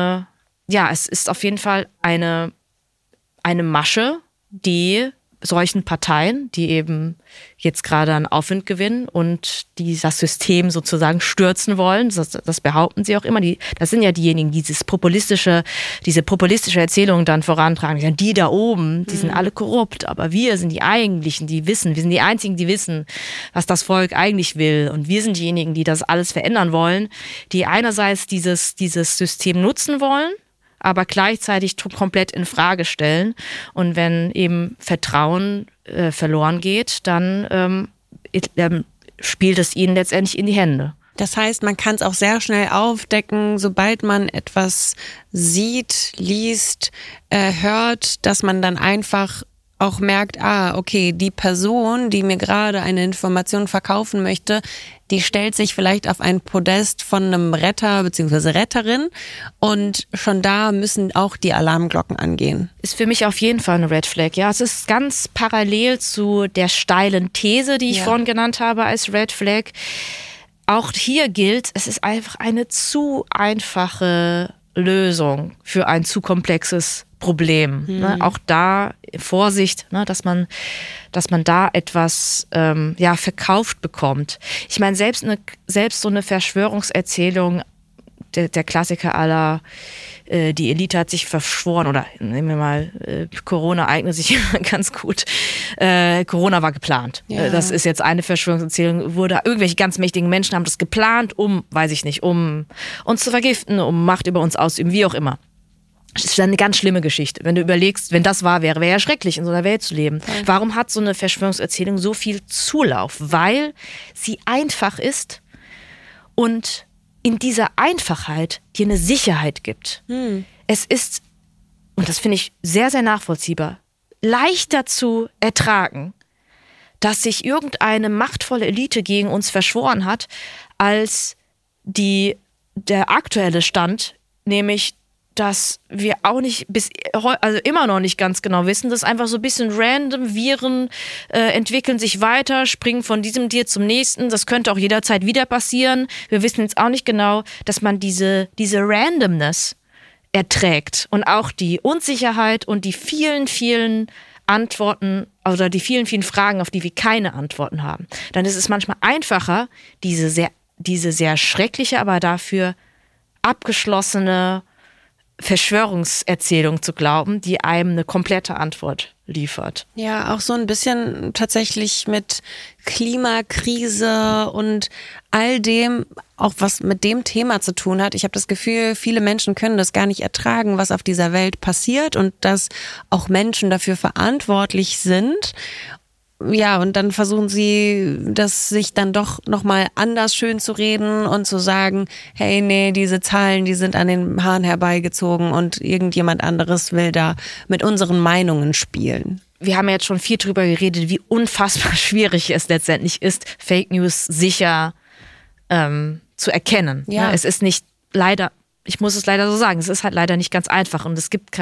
es ist auf jeden Fall eine Masche, die solchen Parteien, die eben jetzt gerade an Aufwind gewinnen und die das System sozusagen stürzen wollen, das behaupten sie auch immer, das sind ja diejenigen, die diese populistische Erzählung dann vorantragen, die da oben, die sind alle korrupt, aber wir sind die Eigentlichen, die wissen, wir sind die Einzigen, die wissen, was das Volk eigentlich will und wir sind diejenigen, die das alles verändern wollen, die einerseits dieses System nutzen wollen, aber gleichzeitig komplett in Frage stellen. Und wenn eben Vertrauen verloren geht, dann spielt es ihnen letztendlich in die Hände. Das heißt, man kann es auch sehr schnell aufdecken, sobald man etwas sieht, liest, hört, dass man dann einfach auch merkt, okay, die Person, die mir gerade eine Information verkaufen möchte, die stellt sich vielleicht auf ein Podest von einem Retter bzw. Retterin und schon da müssen auch die Alarmglocken angehen. Ist für mich auf jeden Fall eine Red Flag. Ja, es ist ganz parallel zu der steilen These, die ich vorhin genannt habe als Red Flag. Auch hier gilt, es ist einfach eine zu einfache Lösung für ein zu komplexes Problem. Ne? Auch da Vorsicht, ne? dass man da etwas verkauft bekommt. Ich meine, selbst so eine Verschwörungserzählung, der Klassiker aller die Elite hat sich verschworen, oder nehmen wir mal, Corona eignet sich ganz gut. Corona war geplant. Ja. Das ist jetzt eine Verschwörungserzählung, irgendwelche ganz mächtigen Menschen haben das geplant, um uns zu vergiften, um Macht über uns auszuüben, wie auch immer. Das ist eine ganz schlimme Geschichte. Wenn du überlegst, wenn das wahr wäre, wäre ja schrecklich, in so einer Welt zu leben. Okay. Warum hat so eine Verschwörungserzählung so viel Zulauf? Weil sie einfach ist und in dieser Einfachheit dir eine Sicherheit gibt. Es ist, und das finde ich sehr, sehr nachvollziehbar, leichter zu ertragen, dass sich irgendeine machtvolle Elite gegen uns verschworen hat, als der aktuelle Stand, nämlich dass wir auch nicht immer noch nicht ganz genau wissen, dass einfach so ein bisschen random Viren entwickeln sich weiter, springen von diesem Tier zum nächsten. Das könnte auch jederzeit wieder passieren. Wir wissen jetzt auch nicht genau, dass man diese Randomness erträgt und auch die Unsicherheit und die vielen, vielen Antworten oder die vielen, vielen Fragen, auf die wir keine Antworten haben. Dann ist es manchmal einfacher, diese sehr schreckliche, aber dafür abgeschlossene Verschwörungserzählung zu glauben, die einem eine komplette Antwort liefert. Ja, auch so ein bisschen tatsächlich mit Klimakrise und all dem, auch was mit dem Thema zu tun hat. Ich habe das Gefühl, viele Menschen können das gar nicht ertragen, was auf dieser Welt passiert und dass auch Menschen dafür verantwortlich sind. Ja, und dann versuchen sie, das sich dann doch nochmal anders schön zu reden und zu sagen, hey, nee, diese Zahlen, die sind an den Haaren herbeigezogen und irgendjemand anderes will da mit unseren Meinungen spielen. Wir haben ja jetzt schon viel drüber geredet, wie unfassbar schwierig es letztendlich ist, Fake News sicher zu erkennen. Ja. Es ist nicht leider, ich muss es leider so sagen, es ist halt leider nicht ganz einfach und es gibt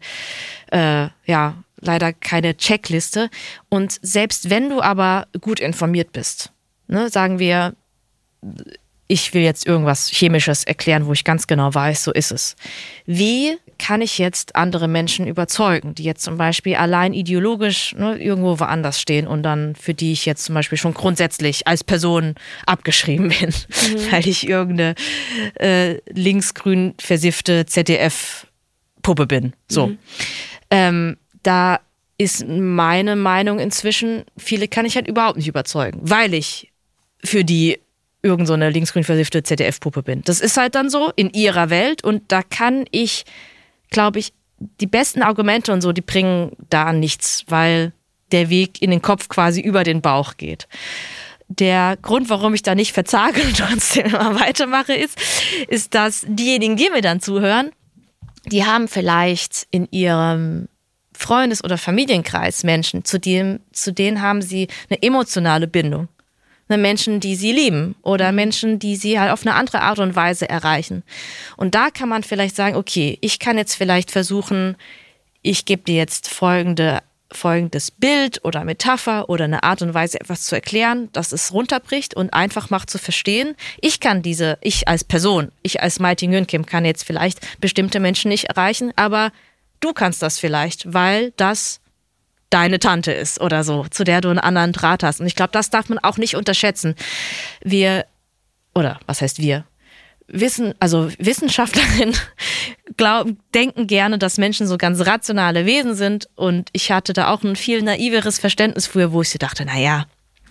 leider keine Checkliste. Und selbst wenn du aber gut informiert bist, ne, sagen wir, ich will jetzt irgendwas Chemisches erklären, wo ich ganz genau weiß, so ist es. Wie kann ich jetzt andere Menschen überzeugen, die jetzt zum Beispiel allein ideologisch irgendwo woanders stehen und dann für die ich jetzt zum Beispiel schon grundsätzlich als Person abgeschrieben bin, weil ich irgendeine linksgrün versiffte ZDF-Puppe bin. So. Da ist meine Meinung inzwischen, viele kann ich halt überhaupt nicht überzeugen, weil ich für die irgend so eine linksgrün versiffte ZDF-Puppe bin. Das ist halt dann so in ihrer Welt und da kann ich, glaube ich, die besten Argumente und so, die bringen da nichts, weil der Weg in den Kopf quasi über den Bauch geht. Der Grund, warum ich da nicht verzage und trotzdem immer weitermache, ist, dass diejenigen, die mir dann zuhören, die haben vielleicht in ihrem Freundes- oder Familienkreis Menschen, zu denen haben sie eine emotionale Bindung. Menschen, die sie lieben oder Menschen, die sie halt auf eine andere Art und Weise erreichen. Und da kann man vielleicht sagen, okay, ich kann jetzt vielleicht versuchen, ich gebe dir jetzt folgende folgendes Bild oder Metapher oder eine Art und Weise, etwas zu erklären, dass es runterbricht und einfach macht zu verstehen. Ich als Person, ich als Mighty Nguyen Kim kann jetzt vielleicht bestimmte Menschen nicht erreichen, aber du kannst das vielleicht, weil das deine Tante ist oder so, zu der du einen anderen Draht hast. Und ich glaube, das darf man auch nicht unterschätzen. Wissenschaftlerinnen denken gerne, dass Menschen so ganz rationale Wesen sind. Und ich hatte da auch ein viel naiveres Verständnis früher, wo ich so dachte, man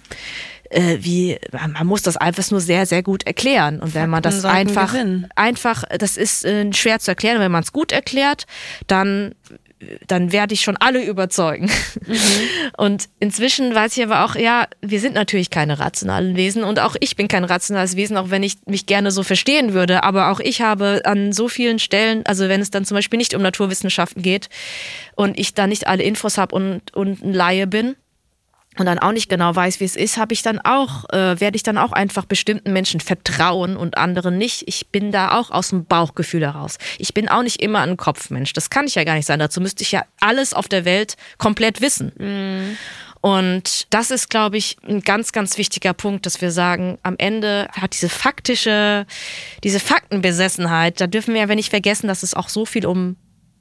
muss das einfach nur sehr, sehr gut erklären. Und wenn man das einfach, das ist schwer zu erklären. Und wenn man es gut erklärt, dann werde ich schon alle überzeugen. Mhm. Und inzwischen weiß ich aber auch, ja, wir sind natürlich keine rationalen Wesen und auch ich bin kein rationales Wesen, auch wenn ich mich gerne so verstehen würde. Aber auch ich habe an so vielen Stellen, also wenn es dann zum Beispiel nicht um Naturwissenschaften geht und ich da nicht alle Infos habe und ein Laie bin, und dann auch nicht genau weiß, wie es ist, werde ich dann auch einfach bestimmten Menschen vertrauen und anderen nicht. Ich bin da auch aus dem Bauchgefühl heraus. Ich bin auch nicht immer ein Kopfmensch. Das kann ich ja gar nicht sein. Dazu müsste ich ja alles auf der Welt komplett wissen. Mhm. Und das ist, glaube ich, ein ganz, ganz wichtiger Punkt, dass wir sagen, am Ende hat diese Faktenbesessenheit, da dürfen wir ja nicht vergessen, dass es auch so viel um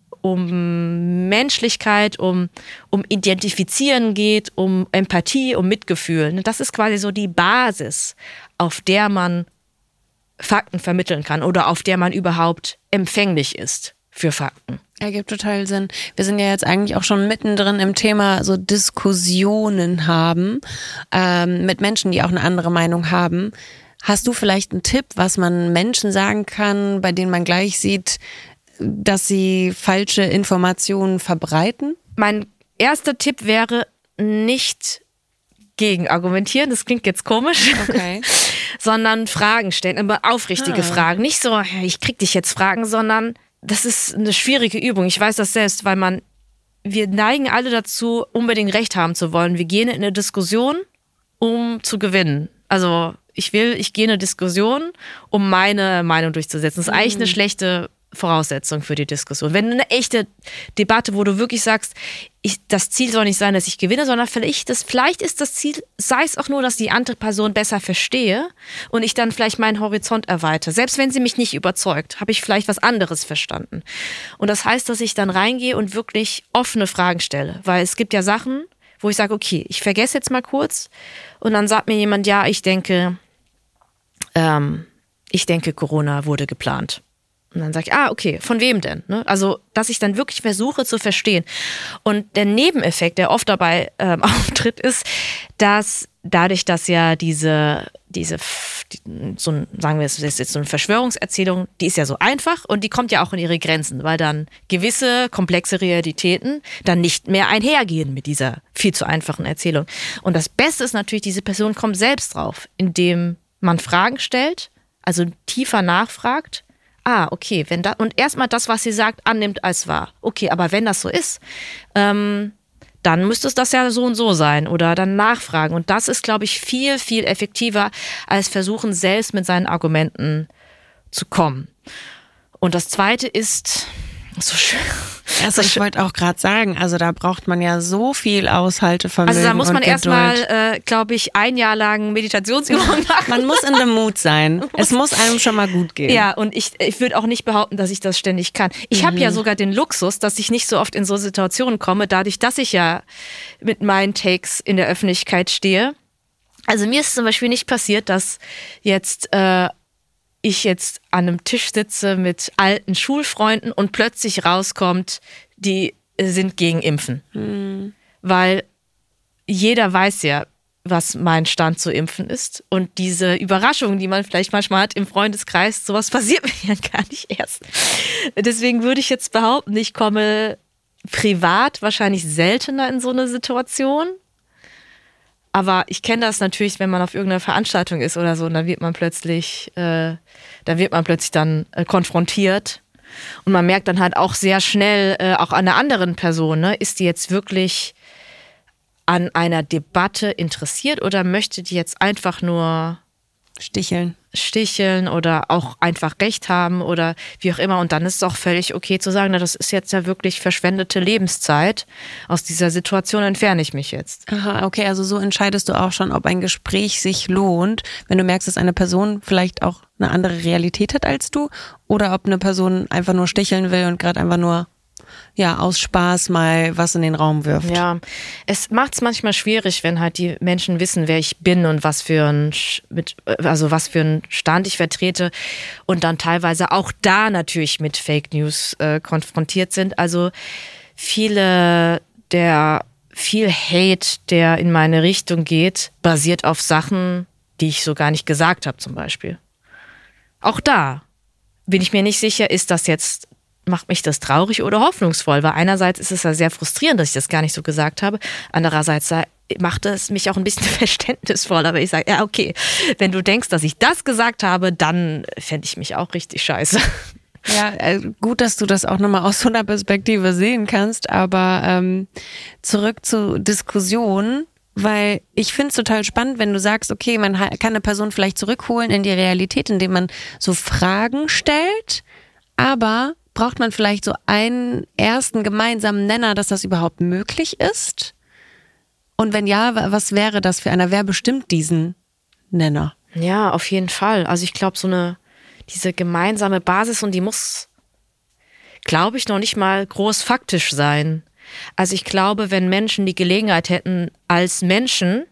Menschlichkeit, um Identifizieren geht, um Empathie, um Mitgefühl. Das ist quasi so die Basis, auf der man Fakten vermitteln kann oder auf der man überhaupt empfänglich ist für Fakten. Ergibt total Sinn. Wir sind ja jetzt eigentlich auch schon mittendrin im Thema so Diskussionen haben mit Menschen, die auch eine andere Meinung haben. Hast du vielleicht einen Tipp, was man Menschen sagen kann, bei denen man gleich sieht, dass sie falsche Informationen verbreiten? Mein erster Tipp wäre, nicht gegen argumentieren, das klingt jetzt komisch, okay. Sondern Fragen stellen, immer aufrichtige Fragen. Nicht so, ich krieg dich jetzt Fragen, sondern das ist eine schwierige Übung. Ich weiß das selbst, weil wir neigen alle dazu, unbedingt Recht haben zu wollen. Wir gehen in eine Diskussion, um zu gewinnen. Also ich gehe in eine Diskussion, um meine Meinung durchzusetzen. Das ist eigentlich eine schlechte Voraussetzung für die Diskussion. Wenn eine echte Debatte, wo du wirklich sagst, das Ziel soll nicht sein, dass ich gewinne, sondern vielleicht ist das Ziel, sei es auch nur, dass die andere Person besser verstehe und ich dann vielleicht meinen Horizont erweitere. Selbst wenn sie mich nicht überzeugt, habe ich vielleicht was anderes verstanden. Und das heißt, dass ich dann reingehe und wirklich offene Fragen stelle. Weil es gibt ja Sachen, wo ich sage, okay, ich vergesse jetzt mal kurz und dann sagt mir jemand, ja, ich denke, Corona wurde geplant. Und dann sage ich, okay, von wem denn? Also, dass ich dann wirklich versuche zu verstehen. Und der Nebeneffekt, der oft dabei auftritt, ist, dass dadurch, dass ja sagen wir es ist jetzt so eine Verschwörungserzählung, die ist ja so einfach und die kommt ja auch in ihre Grenzen, weil dann gewisse komplexe Realitäten dann nicht mehr einhergehen mit dieser viel zu einfachen Erzählung. Und das Beste ist natürlich, diese Person kommt selbst drauf, indem man Fragen stellt, also tiefer nachfragt. Okay, und erstmal das, was sie sagt, annimmt als wahr. Okay, aber wenn das so ist, dann müsste es das ja so und so sein oder dann nachfragen. Und das ist, glaube ich, viel, viel effektiver, als versuchen, selbst mit seinen Argumenten zu kommen. Und das Zweite ist so schön. Also ich wollte auch gerade sagen, also da braucht man ja so viel Aushaltevermögen. Also da muss man erstmal, glaube ich, ein Jahr lang Meditationsübungen machen. Man muss in dem Mut sein. Es muss einem schon mal gut gehen. Ja, und ich würde auch nicht behaupten, dass ich das ständig kann. Ich habe ja sogar den Luxus, dass ich nicht so oft in so Situationen komme, dadurch, dass ich ja mit meinen Takes in der Öffentlichkeit stehe. Also mir ist zum Beispiel nicht passiert, dass ich jetzt an einem Tisch sitze mit alten Schulfreunden und plötzlich rauskommt, die sind gegen Impfen. Weil jeder weiß ja, was mein Stand zu Impfen ist. Und diese Überraschung, die man vielleicht manchmal hat im Freundeskreis, sowas passiert mir ja gar nicht erst. Deswegen würde ich jetzt behaupten, ich komme privat wahrscheinlich seltener in so eine Situation. Aber ich kenne das natürlich, wenn man auf irgendeiner Veranstaltung ist oder so, und dann wird man plötzlich dann konfrontiert. Und man merkt dann halt auch sehr schnell, auch an einer anderen Person, ne, ist die jetzt wirklich an einer Debatte interessiert oder möchte die jetzt einfach nur Sticheln oder auch einfach Recht haben oder wie auch immer. Und dann ist es auch völlig okay zu sagen, na, das ist jetzt ja wirklich verschwendete Lebenszeit. Aus dieser Situation entferne ich mich jetzt. Aha, okay, also so entscheidest du auch schon, ob ein Gespräch sich lohnt, wenn du merkst, dass eine Person vielleicht auch eine andere Realität hat als du oder ob eine Person einfach nur sticheln will und gerade einfach nur aus Spaß mal was in den Raum wirft. Ja, es macht es manchmal schwierig, wenn halt die Menschen wissen, wer ich bin und was für einen Stand ich vertrete und dann teilweise auch da natürlich mit Fake News konfrontiert sind. Also viel Hate, der in meine Richtung geht, basiert auf Sachen, die ich so gar nicht gesagt habe zum Beispiel. Auch da bin ich mir nicht sicher, macht mich das traurig oder hoffnungsvoll? Weil einerseits ist es ja sehr frustrierend, dass ich das gar nicht so gesagt habe. Andererseits macht es mich auch ein bisschen verständnisvoll. Aber ich sage, ja okay, wenn du denkst, dass ich das gesagt habe, dann fände ich mich auch richtig scheiße. Ja, gut, dass du das auch nochmal aus so einer Perspektive sehen kannst. Aber zurück zur Diskussion, weil ich finde es total spannend, wenn du sagst, okay, man kann eine Person vielleicht zurückholen in die Realität, indem man so Fragen stellt, aber braucht man vielleicht so einen ersten gemeinsamen Nenner, dass das überhaupt möglich ist? Und wenn ja, was wäre das für einer? Wer bestimmt diesen Nenner? Ja, auf jeden Fall. Also ich glaube, diese gemeinsame Basis und die muss, glaube ich, noch nicht mal groß faktisch sein. Also ich glaube, wenn Menschen die Gelegenheit hätten, als Menschen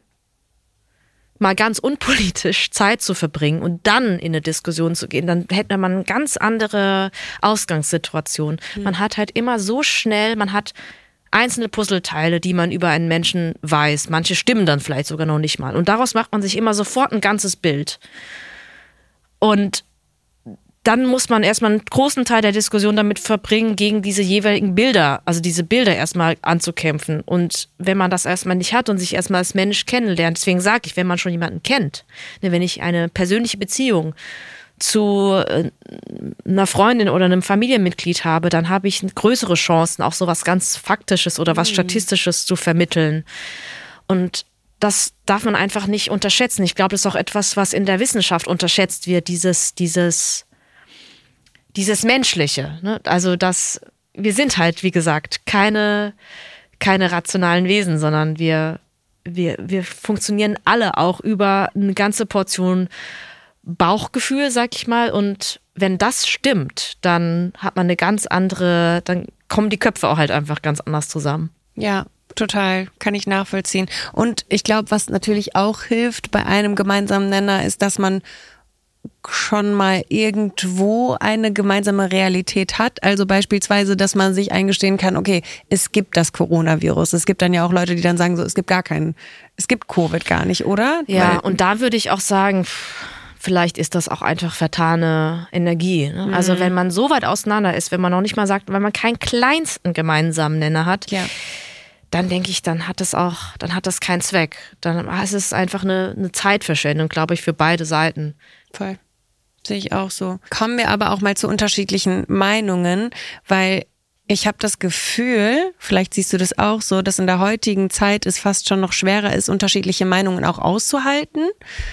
mal ganz unpolitisch Zeit zu verbringen und dann in eine Diskussion zu gehen, dann hätte man eine ganz andere Ausgangssituation. Man hat halt immer so schnell, man hat einzelne Puzzleteile, die man über einen Menschen weiß. Manche stimmen dann vielleicht sogar noch nicht mal. Und daraus macht man sich immer sofort ein ganzes Bild. Und dann muss man erstmal einen großen Teil der Diskussion damit verbringen, gegen diese jeweiligen Bilder, also diese Bilder erstmal anzukämpfen. Und wenn man das erstmal nicht hat und sich erstmal als Mensch kennenlernt, deswegen sage ich, wenn man schon jemanden kennt, wenn ich eine persönliche Beziehung zu einer Freundin oder einem Familienmitglied habe, dann habe ich größere Chancen, auch so was ganz Faktisches oder was Statistisches zu vermitteln. Und das darf man einfach nicht unterschätzen. Ich glaube, das ist auch etwas, was in der Wissenschaft unterschätzt wird, dieses Menschliche, ne? Also wir sind halt, wie gesagt, keine rationalen Wesen, sondern wir funktionieren alle auch über eine ganze Portion Bauchgefühl, sag ich mal. Und wenn das stimmt, dann hat man dann kommen die Köpfe auch halt einfach ganz anders zusammen. Ja, total, kann ich nachvollziehen. Und ich glaube, was natürlich auch hilft bei einem gemeinsamen Nenner, ist, dass man schon mal irgendwo eine gemeinsame Realität hat. Also beispielsweise, dass man sich eingestehen kann, okay, es gibt das Coronavirus. Es gibt dann ja auch Leute, die dann sagen, so, es gibt Covid gar nicht, oder? Ja, und da würde ich auch sagen, vielleicht ist das auch einfach vertane Energie. Ne? Also wenn man so weit auseinander ist, wenn man noch nicht mal sagt, wenn man keinen kleinsten gemeinsamen Nenner hat, dann denke ich, dann hat das keinen Zweck. Dann ist es einfach eine Zeitverschwendung, glaube ich, für beide Seiten. Voll. Sehe ich auch so. Kommen wir aber auch mal zu unterschiedlichen Meinungen, weil ich habe das Gefühl, vielleicht siehst du das auch so, dass in der heutigen Zeit es fast schon noch schwerer ist, unterschiedliche Meinungen auch auszuhalten.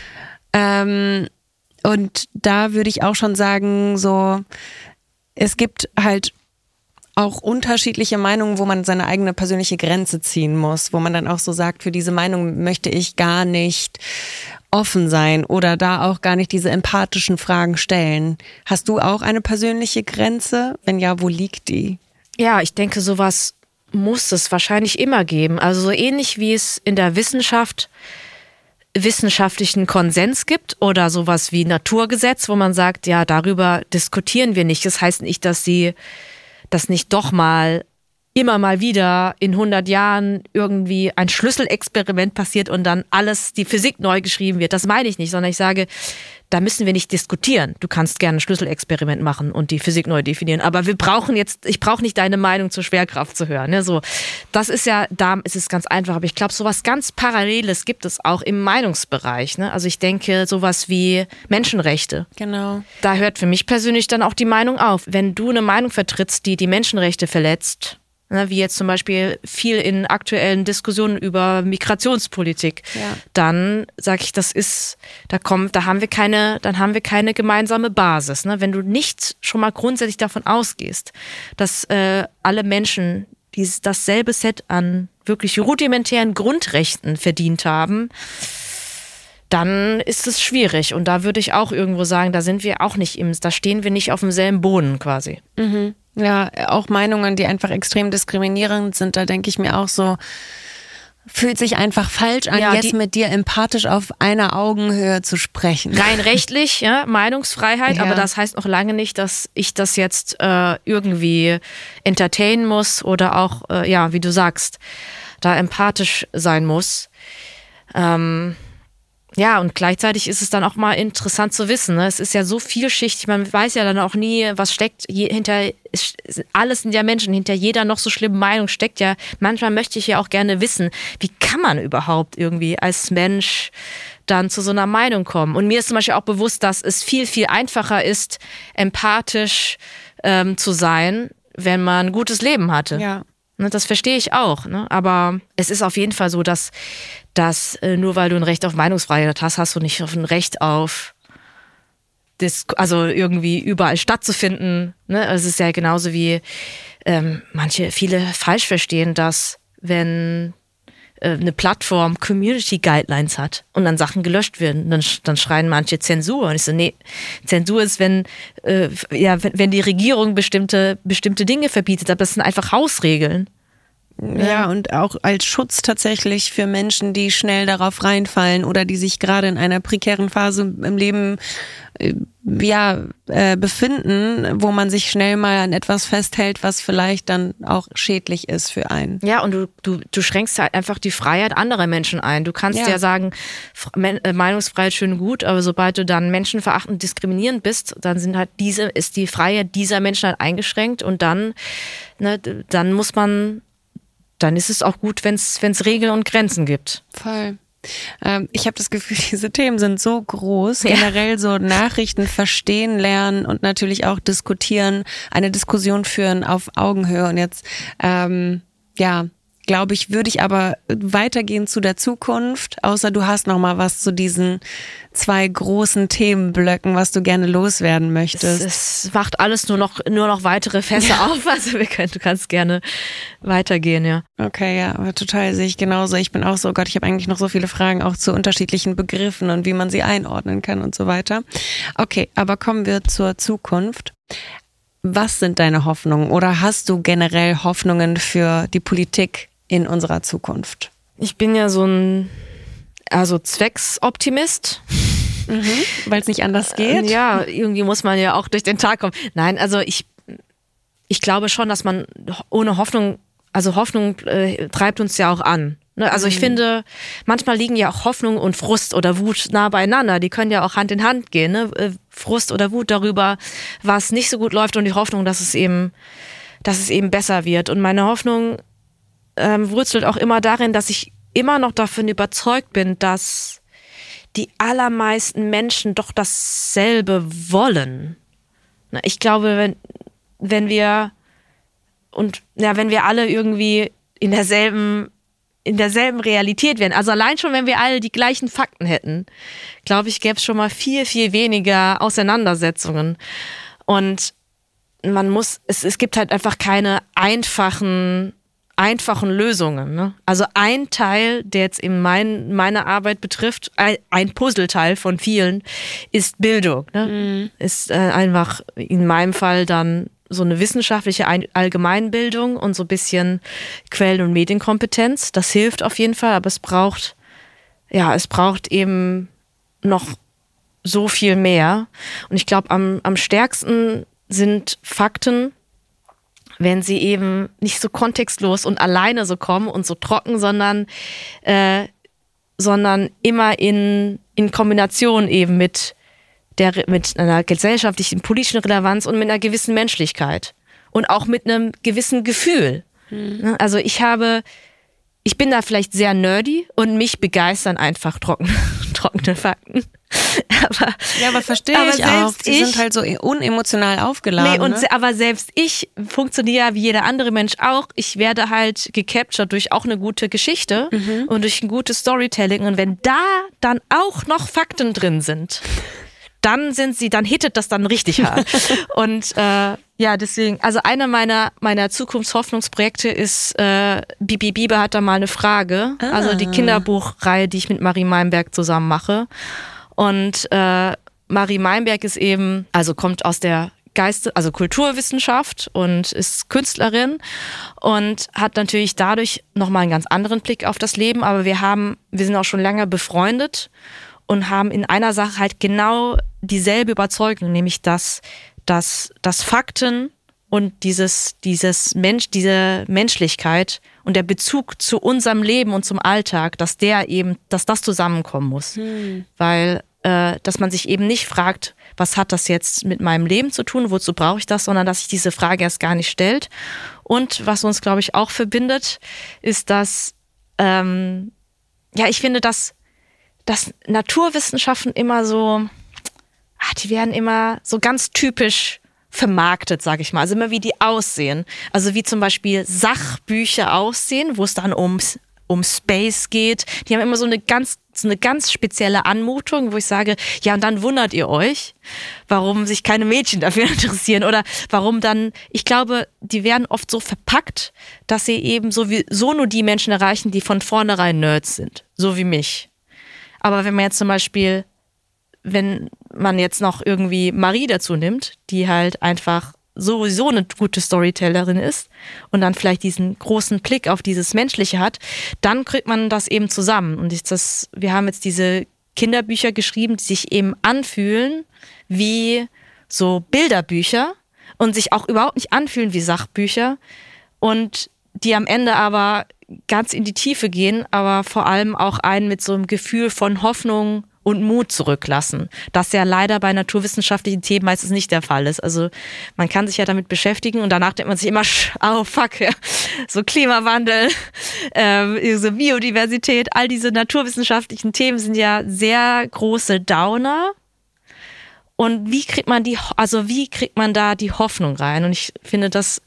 Und da würde ich auch schon sagen, so, es gibt halt auch unterschiedliche Meinungen, wo man seine eigene persönliche Grenze ziehen muss, wo man dann auch so sagt, für diese Meinung möchte ich gar nicht offen sein oder da auch gar nicht diese empathischen Fragen stellen. Hast du auch eine persönliche Grenze? Wenn ja, wo liegt die? Ja, ich denke, sowas muss es wahrscheinlich immer geben. Also so ähnlich wie es in der Wissenschaft wissenschaftlichen Konsens gibt oder sowas wie Naturgesetz, wo man sagt, ja, darüber diskutieren wir nicht. Das heißt nicht, dass das nicht doch mal immer mal wieder in 100 Jahren irgendwie ein Schlüsselexperiment passiert und dann die Physik neu geschrieben wird. Das meine ich nicht, sondern ich sage, da müssen wir nicht diskutieren. Du kannst gerne ein Schlüsselexperiment machen und die Physik neu definieren, aber ich brauche nicht deine Meinung zur Schwerkraft zu hören. Ne? So, das ist ja, da ist es ganz einfach, aber ich glaube, sowas ganz Paralleles gibt es auch im Meinungsbereich. Ne? Also ich denke, sowas wie Menschenrechte. Genau. Da hört für mich persönlich dann auch die Meinung auf. Wenn du eine Meinung vertrittst, die Menschenrechte verletzt, ne, wie jetzt zum Beispiel viel in aktuellen Diskussionen über Migrationspolitik, dann sage ich, da haben wir keine gemeinsame Basis. Ne? Wenn du nicht schon mal grundsätzlich davon ausgehst, dass alle Menschen dasselbe Set an wirklich rudimentären Grundrechten verdient haben, dann ist es schwierig. Und da würde ich auch irgendwo sagen, da stehen wir nicht auf demselben Boden quasi. Mhm. Ja, auch Meinungen, die einfach extrem diskriminierend sind, da denke ich mir auch so, fühlt sich einfach falsch an, jetzt mit dir empathisch auf einer Augenhöhe zu sprechen. Rein rechtlich, ja, Meinungsfreiheit, aber das heißt noch lange nicht, dass ich das jetzt irgendwie entertainen muss oder auch, wie du sagst, da empathisch sein muss. Ja, und gleichzeitig ist es dann auch mal interessant zu wissen. Ne? Es ist ja so vielschichtig, man weiß ja dann auch nie, was steckt hinter, alles sind ja Menschen, hinter jeder noch so schlimmen Meinung steckt ja, manchmal möchte ich ja auch gerne wissen, wie kann man überhaupt irgendwie als Mensch dann zu so einer Meinung kommen? Und mir ist zum Beispiel auch bewusst, dass es viel, viel einfacher ist, empathisch zu sein, wenn man ein gutes Leben hatte. Ja. Das verstehe ich auch, ne? Aber es ist auf jeden Fall so, dass nur weil du ein Recht auf Meinungsfreiheit hast du nicht auf ein Recht auf also irgendwie überall stattzufinden. Ne? Es ist ja genauso wie viele falsch verstehen, dass wenn eine Plattform Community Guidelines hat und dann Sachen gelöscht werden, dann schreien manche Zensur. Und ich so, nee, Zensur ist, wenn die Regierung bestimmte Dinge verbietet, aber das sind einfach Hausregeln. Ja, und auch als Schutz tatsächlich für Menschen, die schnell darauf reinfallen oder die sich gerade in einer prekären Phase im Leben befinden, wo man sich schnell mal an etwas festhält, was vielleicht dann auch schädlich ist für einen. Ja, und du schränkst halt einfach die Freiheit anderer Menschen ein. Du kannst ja sagen, Meinungsfreiheit schön und gut, aber sobald du dann menschenverachtend diskriminierend bist, dann ist die Freiheit dieser Menschen halt eingeschränkt und dann ist es auch gut, wenn es Regeln und Grenzen gibt. Voll. Ich habe das Gefühl, diese Themen sind so groß, generell so Nachrichten verstehen, lernen und natürlich auch diskutieren, eine Diskussion führen auf Augenhöhe. Und jetzt, glaube ich, würde ich aber weitergehen zu der Zukunft, außer du hast noch mal was zu diesen 2 großen Themenblöcken, was du gerne loswerden möchtest. Es macht alles nur noch weitere Fässer auf, also du kannst gerne weitergehen, ja. Okay, ja, aber total sehe ich genauso. Ich bin auch so, Gott, ich habe eigentlich noch so viele Fragen auch zu unterschiedlichen Begriffen und wie man sie einordnen kann und so weiter. Okay, aber kommen wir zur Zukunft. Was sind deine Hoffnungen oder hast du generell Hoffnungen für die Politik in unserer Zukunft? Ich bin ja so ein Zwecksoptimist. Weil es nicht anders geht? Ja, irgendwie muss man ja auch durch den Tag kommen. Nein, also ich glaube schon, dass man ohne Hoffnung, also Hoffnung treibt uns ja auch an. Ne? Also ich finde, manchmal liegen ja auch Hoffnung und Frust oder Wut nah beieinander. Die können ja auch Hand in Hand gehen. Ne? Frust oder Wut darüber, was nicht so gut läuft und die Hoffnung, dass es eben besser wird. Und meine Hoffnung wurzelt auch immer darin, dass ich immer noch davon überzeugt bin, dass die allermeisten Menschen doch dasselbe wollen. Ich glaube, wenn wir alle irgendwie in derselben Realität wären, also allein schon, wenn wir alle die gleichen Fakten hätten, glaube ich, gäbe es schon mal viel, viel weniger Auseinandersetzungen. Und es gibt halt einfach keine einfachen Lösungen. Ne? Also ein Teil, der jetzt eben meine Arbeit betrifft, ein Puzzleteil von vielen, ist Bildung. Ne? Ist einfach in meinem Fall dann so eine wissenschaftliche Allgemeinbildung und so ein bisschen Quellen- und Medienkompetenz. Das hilft auf jeden Fall, aber es braucht eben noch so viel mehr. Und ich glaube, am stärksten sind Fakten, wenn sie eben nicht so kontextlos und alleine so kommen und so trocken, sondern immer in Kombination eben mit einer gesellschaftlichen, politischen Relevanz und mit einer gewissen Menschlichkeit und auch mit einem gewissen Gefühl. Also ich bin da vielleicht sehr nerdy und mich begeistern einfach trockene Fakten. aber verstehe ich auch. Sie sind halt so unemotional aufgeladen. Nee, aber selbst ich funktioniere wie jeder andere Mensch auch. Ich werde halt gecaptured durch auch eine gute Geschichte und durch ein gutes Storytelling. Und wenn da dann auch noch Fakten drin sind, dann hittet das dann richtig hart. Und deswegen, also einer meiner Zukunftshoffnungsprojekte ist, Bibi Biber hat da mal eine Frage. Also die Kinderbuchreihe, die ich mit Marie Meinberg zusammen mache. Und Marie Meinberg ist eben, also kommt aus der Kulturwissenschaft und ist Künstlerin und hat natürlich dadurch nochmal einen ganz anderen Blick auf das Leben. Aber wir sind auch schon lange befreundet und haben in einer Sache halt genau dieselbe Überzeugung, nämlich dass Fakten und diese Menschlichkeit und der Bezug zu unserem Leben und zum Alltag, dass das zusammenkommen muss. Weil, dass man sich eben nicht fragt, was hat das jetzt mit meinem Leben zu tun, wozu brauche ich das, sondern dass sich diese Frage erst gar nicht stellt. Und was uns, glaube ich, auch verbindet, ist, dass, ich finde, dass Naturwissenschaften immer so, die werden immer so ganz typisch vermarktet, sage ich mal. Also immer wie die aussehen. Also wie zum Beispiel Sachbücher aussehen, wo es dann um Space geht. Die haben immer so eine ganz spezielle Anmutung, wo ich sage, ja, und dann wundert ihr euch, warum sich keine Mädchen dafür interessieren oder warum dann, ich glaube, die werden oft so verpackt, dass sie eben sowieso nur die Menschen erreichen, die von vornherein Nerds sind. So wie mich. Aber wenn man jetzt noch irgendwie Marie dazu nimmt, die halt einfach sowieso eine gute Storytellerin ist und dann vielleicht diesen großen Blick auf dieses Menschliche hat, dann kriegt man das eben zusammen. Und wir haben jetzt diese Kinderbücher geschrieben, die sich eben anfühlen wie so Bilderbücher und sich auch überhaupt nicht anfühlen wie Sachbücher und die am Ende aber ganz in die Tiefe gehen, aber vor allem auch einen mit so einem Gefühl von Hoffnung und Mut zurücklassen, das ja leider bei naturwissenschaftlichen Themen meistens nicht der Fall ist. Also man kann sich ja damit beschäftigen und danach denkt man sich immer, oh fuck, ja. So Klimawandel, so Biodiversität, all diese naturwissenschaftlichen Themen sind ja sehr große Downer. Und wie kriegt man da die Hoffnung rein? Und ich finde, das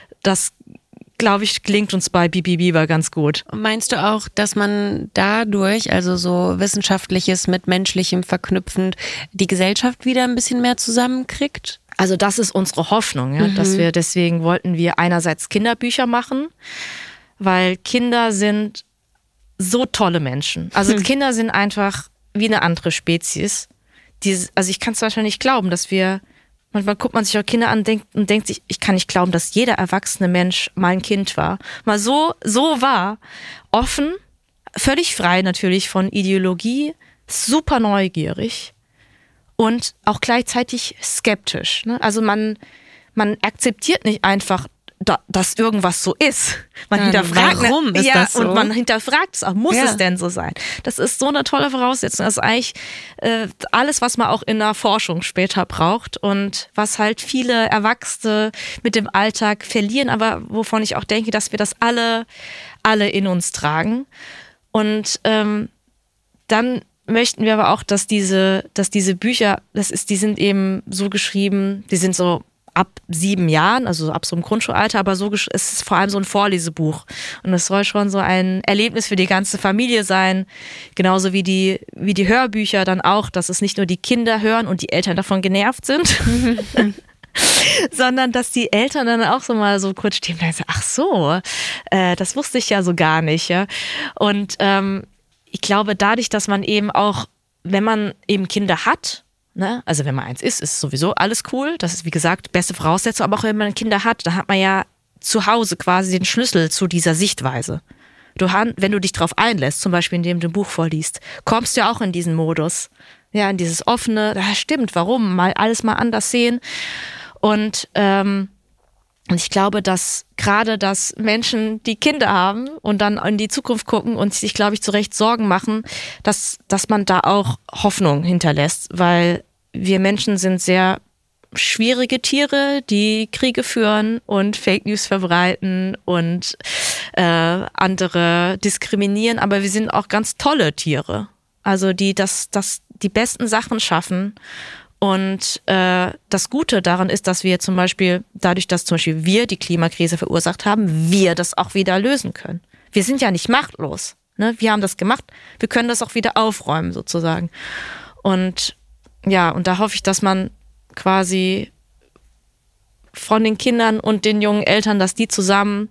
glaube ich, klingt uns bei Bibi Biber ganz gut. Meinst du auch, dass man dadurch, also so Wissenschaftliches mit Menschlichem verknüpfend, die Gesellschaft wieder ein bisschen mehr zusammenkriegt? Also das ist unsere Hoffnung, ja, deswegen wollten wir einerseits Kinderbücher machen, weil Kinder sind so tolle Menschen. Also Kinder sind einfach wie eine andere Spezies. Also ich kann es wahrscheinlich nicht glauben, dass manchmal guckt man sich auch Kinder an und denkt sich, ich kann nicht glauben, dass jeder erwachsene Mensch mal ein Kind war. Mal so war. Offen, völlig frei natürlich von Ideologie, super neugierig und auch gleichzeitig skeptisch. Ne? Also man akzeptiert nicht einfach, dass irgendwas so ist. Man hinterfragt, warum ist das so? Und man hinterfragt es auch, muss es denn so sein? Das ist so eine tolle Voraussetzung. Das ist eigentlich alles, was man auch in der Forschung später braucht und was halt viele Erwachsene mit dem Alltag verlieren, aber wovon ich auch denke, dass wir das alle in uns tragen. Und dann möchten wir aber auch, dass diese Bücher, die sind eben so geschrieben, die sind so ab 7 Jahren, also ab so einem Grundschulalter, aber es ist vor allem so ein Vorlesebuch. Und es soll schon so ein Erlebnis für die ganze Familie sein. Genauso wie die Hörbücher dann auch, dass es nicht nur die Kinder hören und die Eltern davon genervt sind, sondern dass die Eltern dann auch so mal so kurz stehen und sagen, ach so, das wusste ich ja so gar nicht. Ja? Und ich glaube, dadurch, dass man eben auch, wenn man eben Kinder hat, ne? Also wenn man eins ist sowieso alles cool. Das ist, wie gesagt, beste Voraussetzung. Aber auch wenn man Kinder hat, dann hat man ja zu Hause quasi den Schlüssel zu dieser Sichtweise. Wenn du dich darauf einlässt, zum Beispiel indem du ein Buch vorliest, kommst du ja auch in diesen Modus. Ja, in dieses offene, das stimmt, warum? Alles mal anders sehen. Und ich glaube, dass gerade das Menschen, die Kinder haben und dann in die Zukunft gucken und sich, glaube ich, zu Recht Sorgen machen, dass man da auch Hoffnung hinterlässt, weil wir Menschen sind sehr schwierige Tiere, die Kriege führen und Fake News verbreiten und andere diskriminieren, aber wir sind auch ganz tolle Tiere. Also die die besten Sachen schaffen. Und das Gute daran ist, dass wir zum Beispiel, dadurch, dass zum Beispiel wir die Klimakrise verursacht haben, wir das auch wieder lösen können. Wir sind ja nicht machtlos. Ne? Wir haben das gemacht, wir können das auch wieder aufräumen sozusagen. Und ja, und da hoffe ich, dass man quasi von den Kindern und den jungen Eltern, dass die zusammen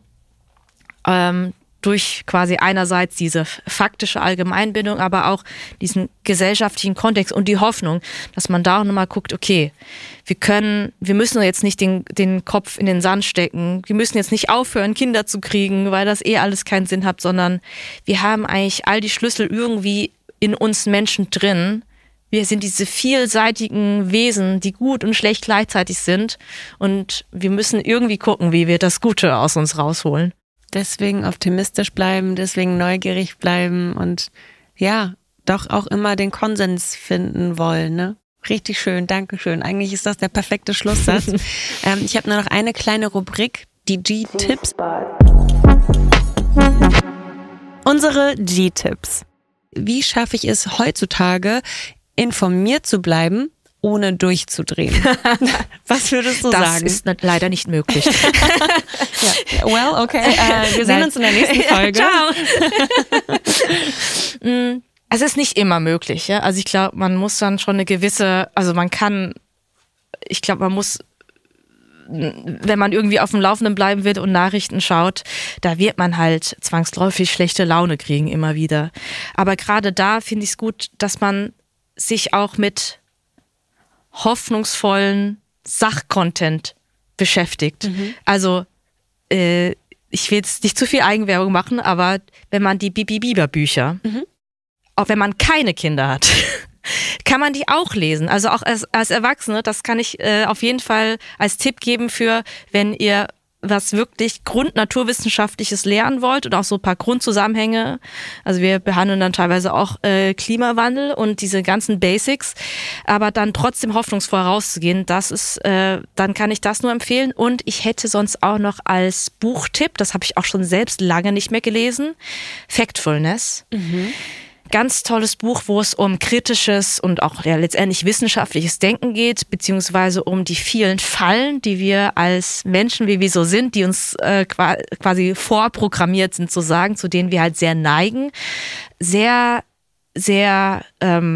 durch quasi einerseits diese faktische Allgemeinbildung, aber auch diesen gesellschaftlichen Kontext und die Hoffnung, dass man da auch nochmal guckt, okay, wir müssen jetzt nicht den Kopf in den Sand stecken, wir müssen jetzt nicht aufhören, Kinder zu kriegen, weil das alles keinen Sinn hat, sondern wir haben eigentlich all die Schlüssel irgendwie in uns Menschen drin. Wir sind diese vielseitigen Wesen, die gut und schlecht gleichzeitig sind und wir müssen irgendwie gucken, wie wir das Gute aus uns rausholen. Deswegen optimistisch bleiben, deswegen neugierig bleiben und ja, doch auch immer den Konsens finden wollen, ne? Richtig schön, Dankeschön. Eigentlich ist das der perfekte Schlusssatz. Ich habe nur noch eine kleine Rubrik, die G-Tipps. Unsere G-Tipps. Wie schaffe ich es heutzutage, informiert zu bleiben, ohne durchzudrehen? Was würdest du sagen? Das ist leider nicht möglich. Ja. Well, okay. Wir sehen uns in der nächsten Folge. Ciao. Es ist nicht immer möglich. Ja? Also ich glaube, man muss dann schon eine gewisse, man muss, wenn man irgendwie auf dem Laufenden bleiben will und Nachrichten schaut, da wird man halt zwangsläufig schlechte Laune kriegen immer wieder. Aber gerade da finde ich es gut, dass man sich auch mit hoffnungsvollen Sachcontent beschäftigt. Also ich will jetzt nicht zu viel Eigenwerbung machen, aber wenn man die Bibi Biber Bücher, auch wenn man keine Kinder hat, kann man die auch lesen. Also auch als Erwachsene, das kann ich auf jeden Fall als Tipp geben für, wenn ihr was wirklich Grundnaturwissenschaftliches lernen wollt und auch so ein paar Grundzusammenhänge. Also wir behandeln dann teilweise auch Klimawandel und diese ganzen Basics, aber dann trotzdem hoffnungsvoll rauszugehen, dann kann ich das nur empfehlen. Und ich hätte sonst auch noch als Buchtipp, das habe ich auch schon selbst lange nicht mehr gelesen, Factfulness. Ganz tolles Buch, wo es um kritisches und auch letztendlich wissenschaftliches Denken geht, beziehungsweise um die vielen Fallen, die wir als Menschen, wie wir so sind, die uns quasi vorprogrammiert sind, sozusagen, zu denen wir halt sehr neigen. Sehr, sehr,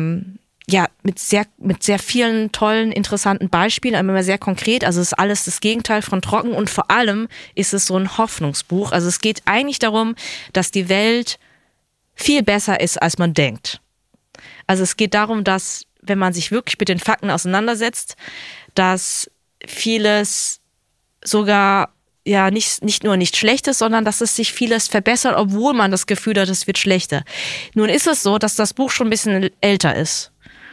mit sehr vielen tollen, interessanten Beispielen, aber immer sehr konkret. Also es ist alles das Gegenteil von trocken und vor allem ist es so ein Hoffnungsbuch. Also es geht eigentlich darum, dass die Welt viel besser ist, als man denkt. Also es geht darum, dass, wenn man sich wirklich mit den Fakten auseinandersetzt, dass vieles sogar nicht nur nicht schlecht ist, sondern dass es sich vieles verbessert, obwohl man das Gefühl hat, es wird schlechter. Nun ist es so, dass das Buch schon ein bisschen älter ist.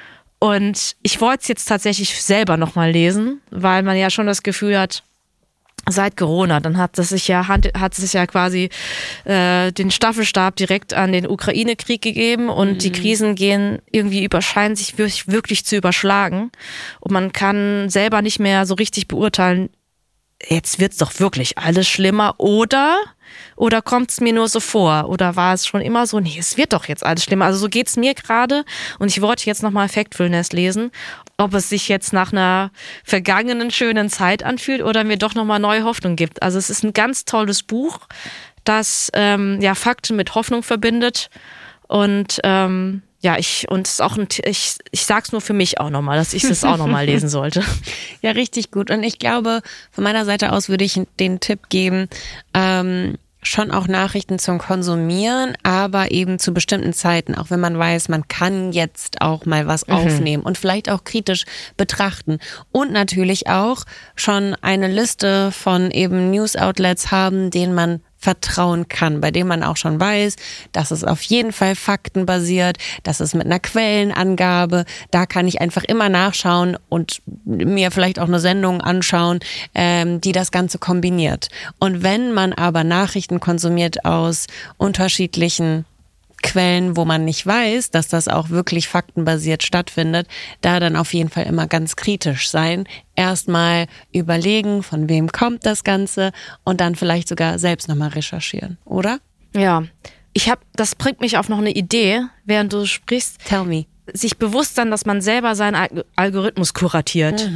Und ich wollte es jetzt tatsächlich selber nochmal lesen, weil man ja schon das Gefühl hat, seit Corona, dann hat es sich ja quasi den Staffelstab direkt an den Ukraine-Krieg gegeben und die Krisen scheinen sich wirklich zu überschlagen und man kann selber nicht mehr so richtig beurteilen, jetzt wird's doch wirklich alles schlimmer oder kommt's mir nur so vor oder war es schon immer so, nee, es wird doch jetzt alles schlimmer. Also so geht's mir gerade und ich wollte jetzt nochmal Factfulness lesen, ob es sich jetzt nach einer vergangenen schönen Zeit anfühlt oder mir doch nochmal neue Hoffnung gibt. Also es ist ein ganz tolles Buch, das Fakten mit Hoffnung verbindet und ich sag's nur für mich auch nochmal, dass ich das auch nochmal lesen sollte. Ja, richtig gut. Und ich glaube, von meiner Seite aus würde ich den Tipp geben, schon auch Nachrichten zum Konsumieren, aber eben zu bestimmten Zeiten, auch wenn man weiß, man kann jetzt auch mal was aufnehmen und vielleicht auch kritisch betrachten. Und natürlich auch schon eine Liste von eben News-Outlets haben, denen man vertrauen kann, bei dem man auch schon weiß, dass es auf jeden Fall faktenbasiert, dass es mit einer Quellenangabe, da kann ich einfach immer nachschauen und mir vielleicht auch eine Sendung anschauen, die das Ganze kombiniert. Und wenn man aber Nachrichten konsumiert aus unterschiedlichen Quellen, wo man nicht weiß, dass das auch wirklich faktenbasiert stattfindet, da dann auf jeden Fall immer ganz kritisch sein. Erstmal überlegen, von wem kommt das Ganze und dann vielleicht sogar selbst nochmal recherchieren, oder? Ja, das bringt mich auf noch eine Idee, während du sprichst. Tell me. Sich bewusst sein, dass man selber seinen Algorithmus kuratiert.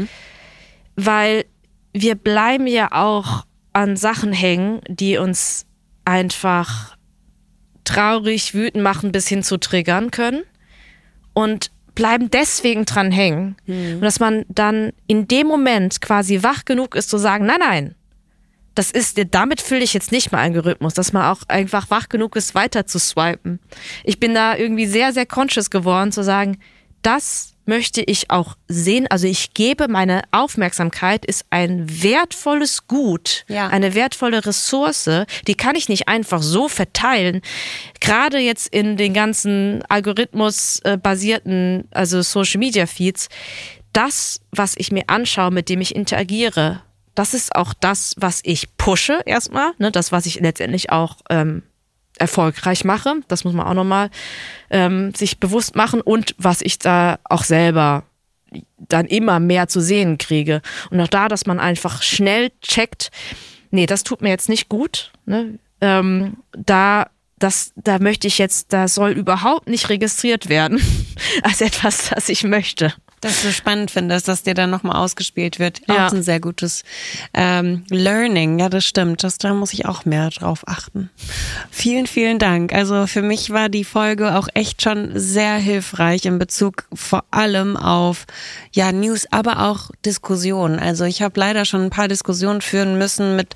Weil wir bleiben ja auch an Sachen hängen, die uns einfach traurig, wütend machen, bis hin zu triggern können. Und bleiben deswegen dran hängen. Und dass man dann in dem Moment quasi wach genug ist, zu sagen, nein, damit fülle ich jetzt nicht meinen Algorithmus, dass man auch einfach wach genug ist, weiter zu swipen. Ich bin da irgendwie sehr, sehr conscious geworden, zu sagen, das möchte ich auch sehen. Also ich gebe, meine Aufmerksamkeit ist ein wertvolles Gut, eine wertvolle Ressource, die kann ich nicht einfach so verteilen. Gerade jetzt in den ganzen algorithmusbasierten, also Social Media Feeds, das, was ich mir anschaue, mit dem ich interagiere, das ist auch das, was ich pushe erstmal, ne? Das, was ich letztendlich auch erfolgreich mache. Das muss man auch nochmal sich bewusst machen und was ich da auch selber dann immer mehr zu sehen kriege. Und auch da, dass man einfach schnell checkt, nee, das tut mir jetzt nicht gut. Ne? Da möchte ich jetzt, da soll überhaupt nicht registriert werden als etwas, das ich möchte. Dass du spannend findest, dass dir dann nochmal ausgespielt wird. Auch ein sehr gutes Learning. Ja, das stimmt. Da muss ich auch mehr drauf achten. Vielen, vielen Dank. Also für mich war die Folge auch echt schon sehr hilfreich in Bezug vor allem auf News, aber auch Diskussionen. Also ich habe leider schon ein paar Diskussionen führen müssen mit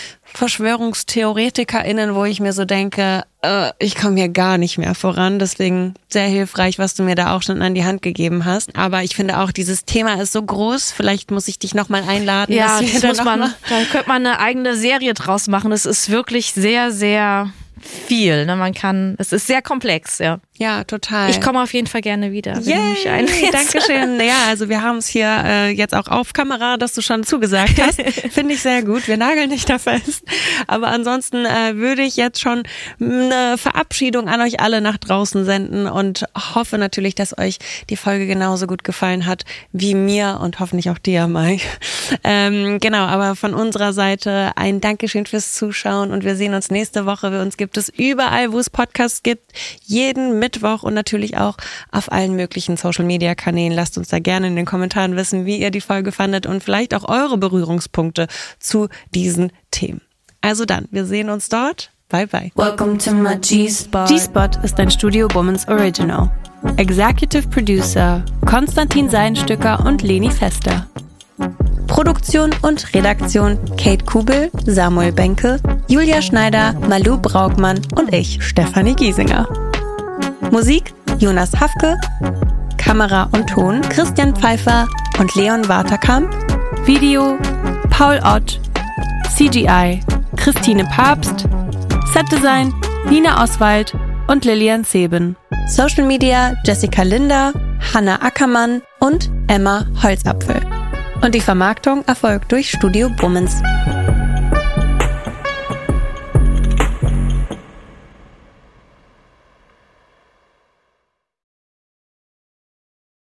VerschwörungstheoretikerInnen, wo ich mir so denke, ich komme hier gar nicht mehr voran. Deswegen sehr hilfreich, was du mir da auch schon an die Hand gegeben hast. Aber ich finde auch, dieses Thema ist so groß. Vielleicht muss ich dich nochmal einladen. Ja, da könnte man eine eigene Serie draus machen. Es ist wirklich sehr, sehr viel. Ne? Es ist sehr komplex, ja. Ja, total. Ich komme auf jeden Fall gerne wieder, wenn du mich einlädst. Dankeschön. Ja, also wir haben es hier jetzt auch auf Kamera, dass du schon zugesagt hast. Finde ich sehr gut. Wir nageln dich da fest. Aber ansonsten würde ich jetzt schon eine Verabschiedung an euch alle nach draußen senden und hoffe natürlich, dass euch die Folge genauso gut gefallen hat wie mir und hoffentlich auch dir, Mike. Genau, aber von unserer Seite ein Dankeschön fürs Zuschauen und wir sehen uns nächste Woche. Uns gibt es überall, wo es Podcasts gibt, jeden Mittwoch und natürlich auch auf allen möglichen Social-Media-Kanälen. Lasst uns da gerne in den Kommentaren wissen, wie ihr die Folge fandet und vielleicht auch eure Berührungspunkte zu diesen Themen. Also dann, wir sehen uns dort. Bye, bye. Welcome to my G-Spot. G-Spot ist ein Studio Womans Original. Executive Producer Konstantin Seidenstücker und Leni Fester. Produktion und Redaktion Kate Kubel, Samuel Benke, Julia Schneider, Malou Braugmann und ich, Stefanie Giesinger. Musik Jonas Hafke, Kamera und Ton Christian Pfeiffer und Leon Waterkamp, Video Paul Ott, CGI Christine Papst, Setdesign Nina Oswald und Lilian Zeben, Social Media Jessica Linder, Hanna Ackermann und Emma Holzapfel. Und die Vermarktung erfolgt durch Studio Womans.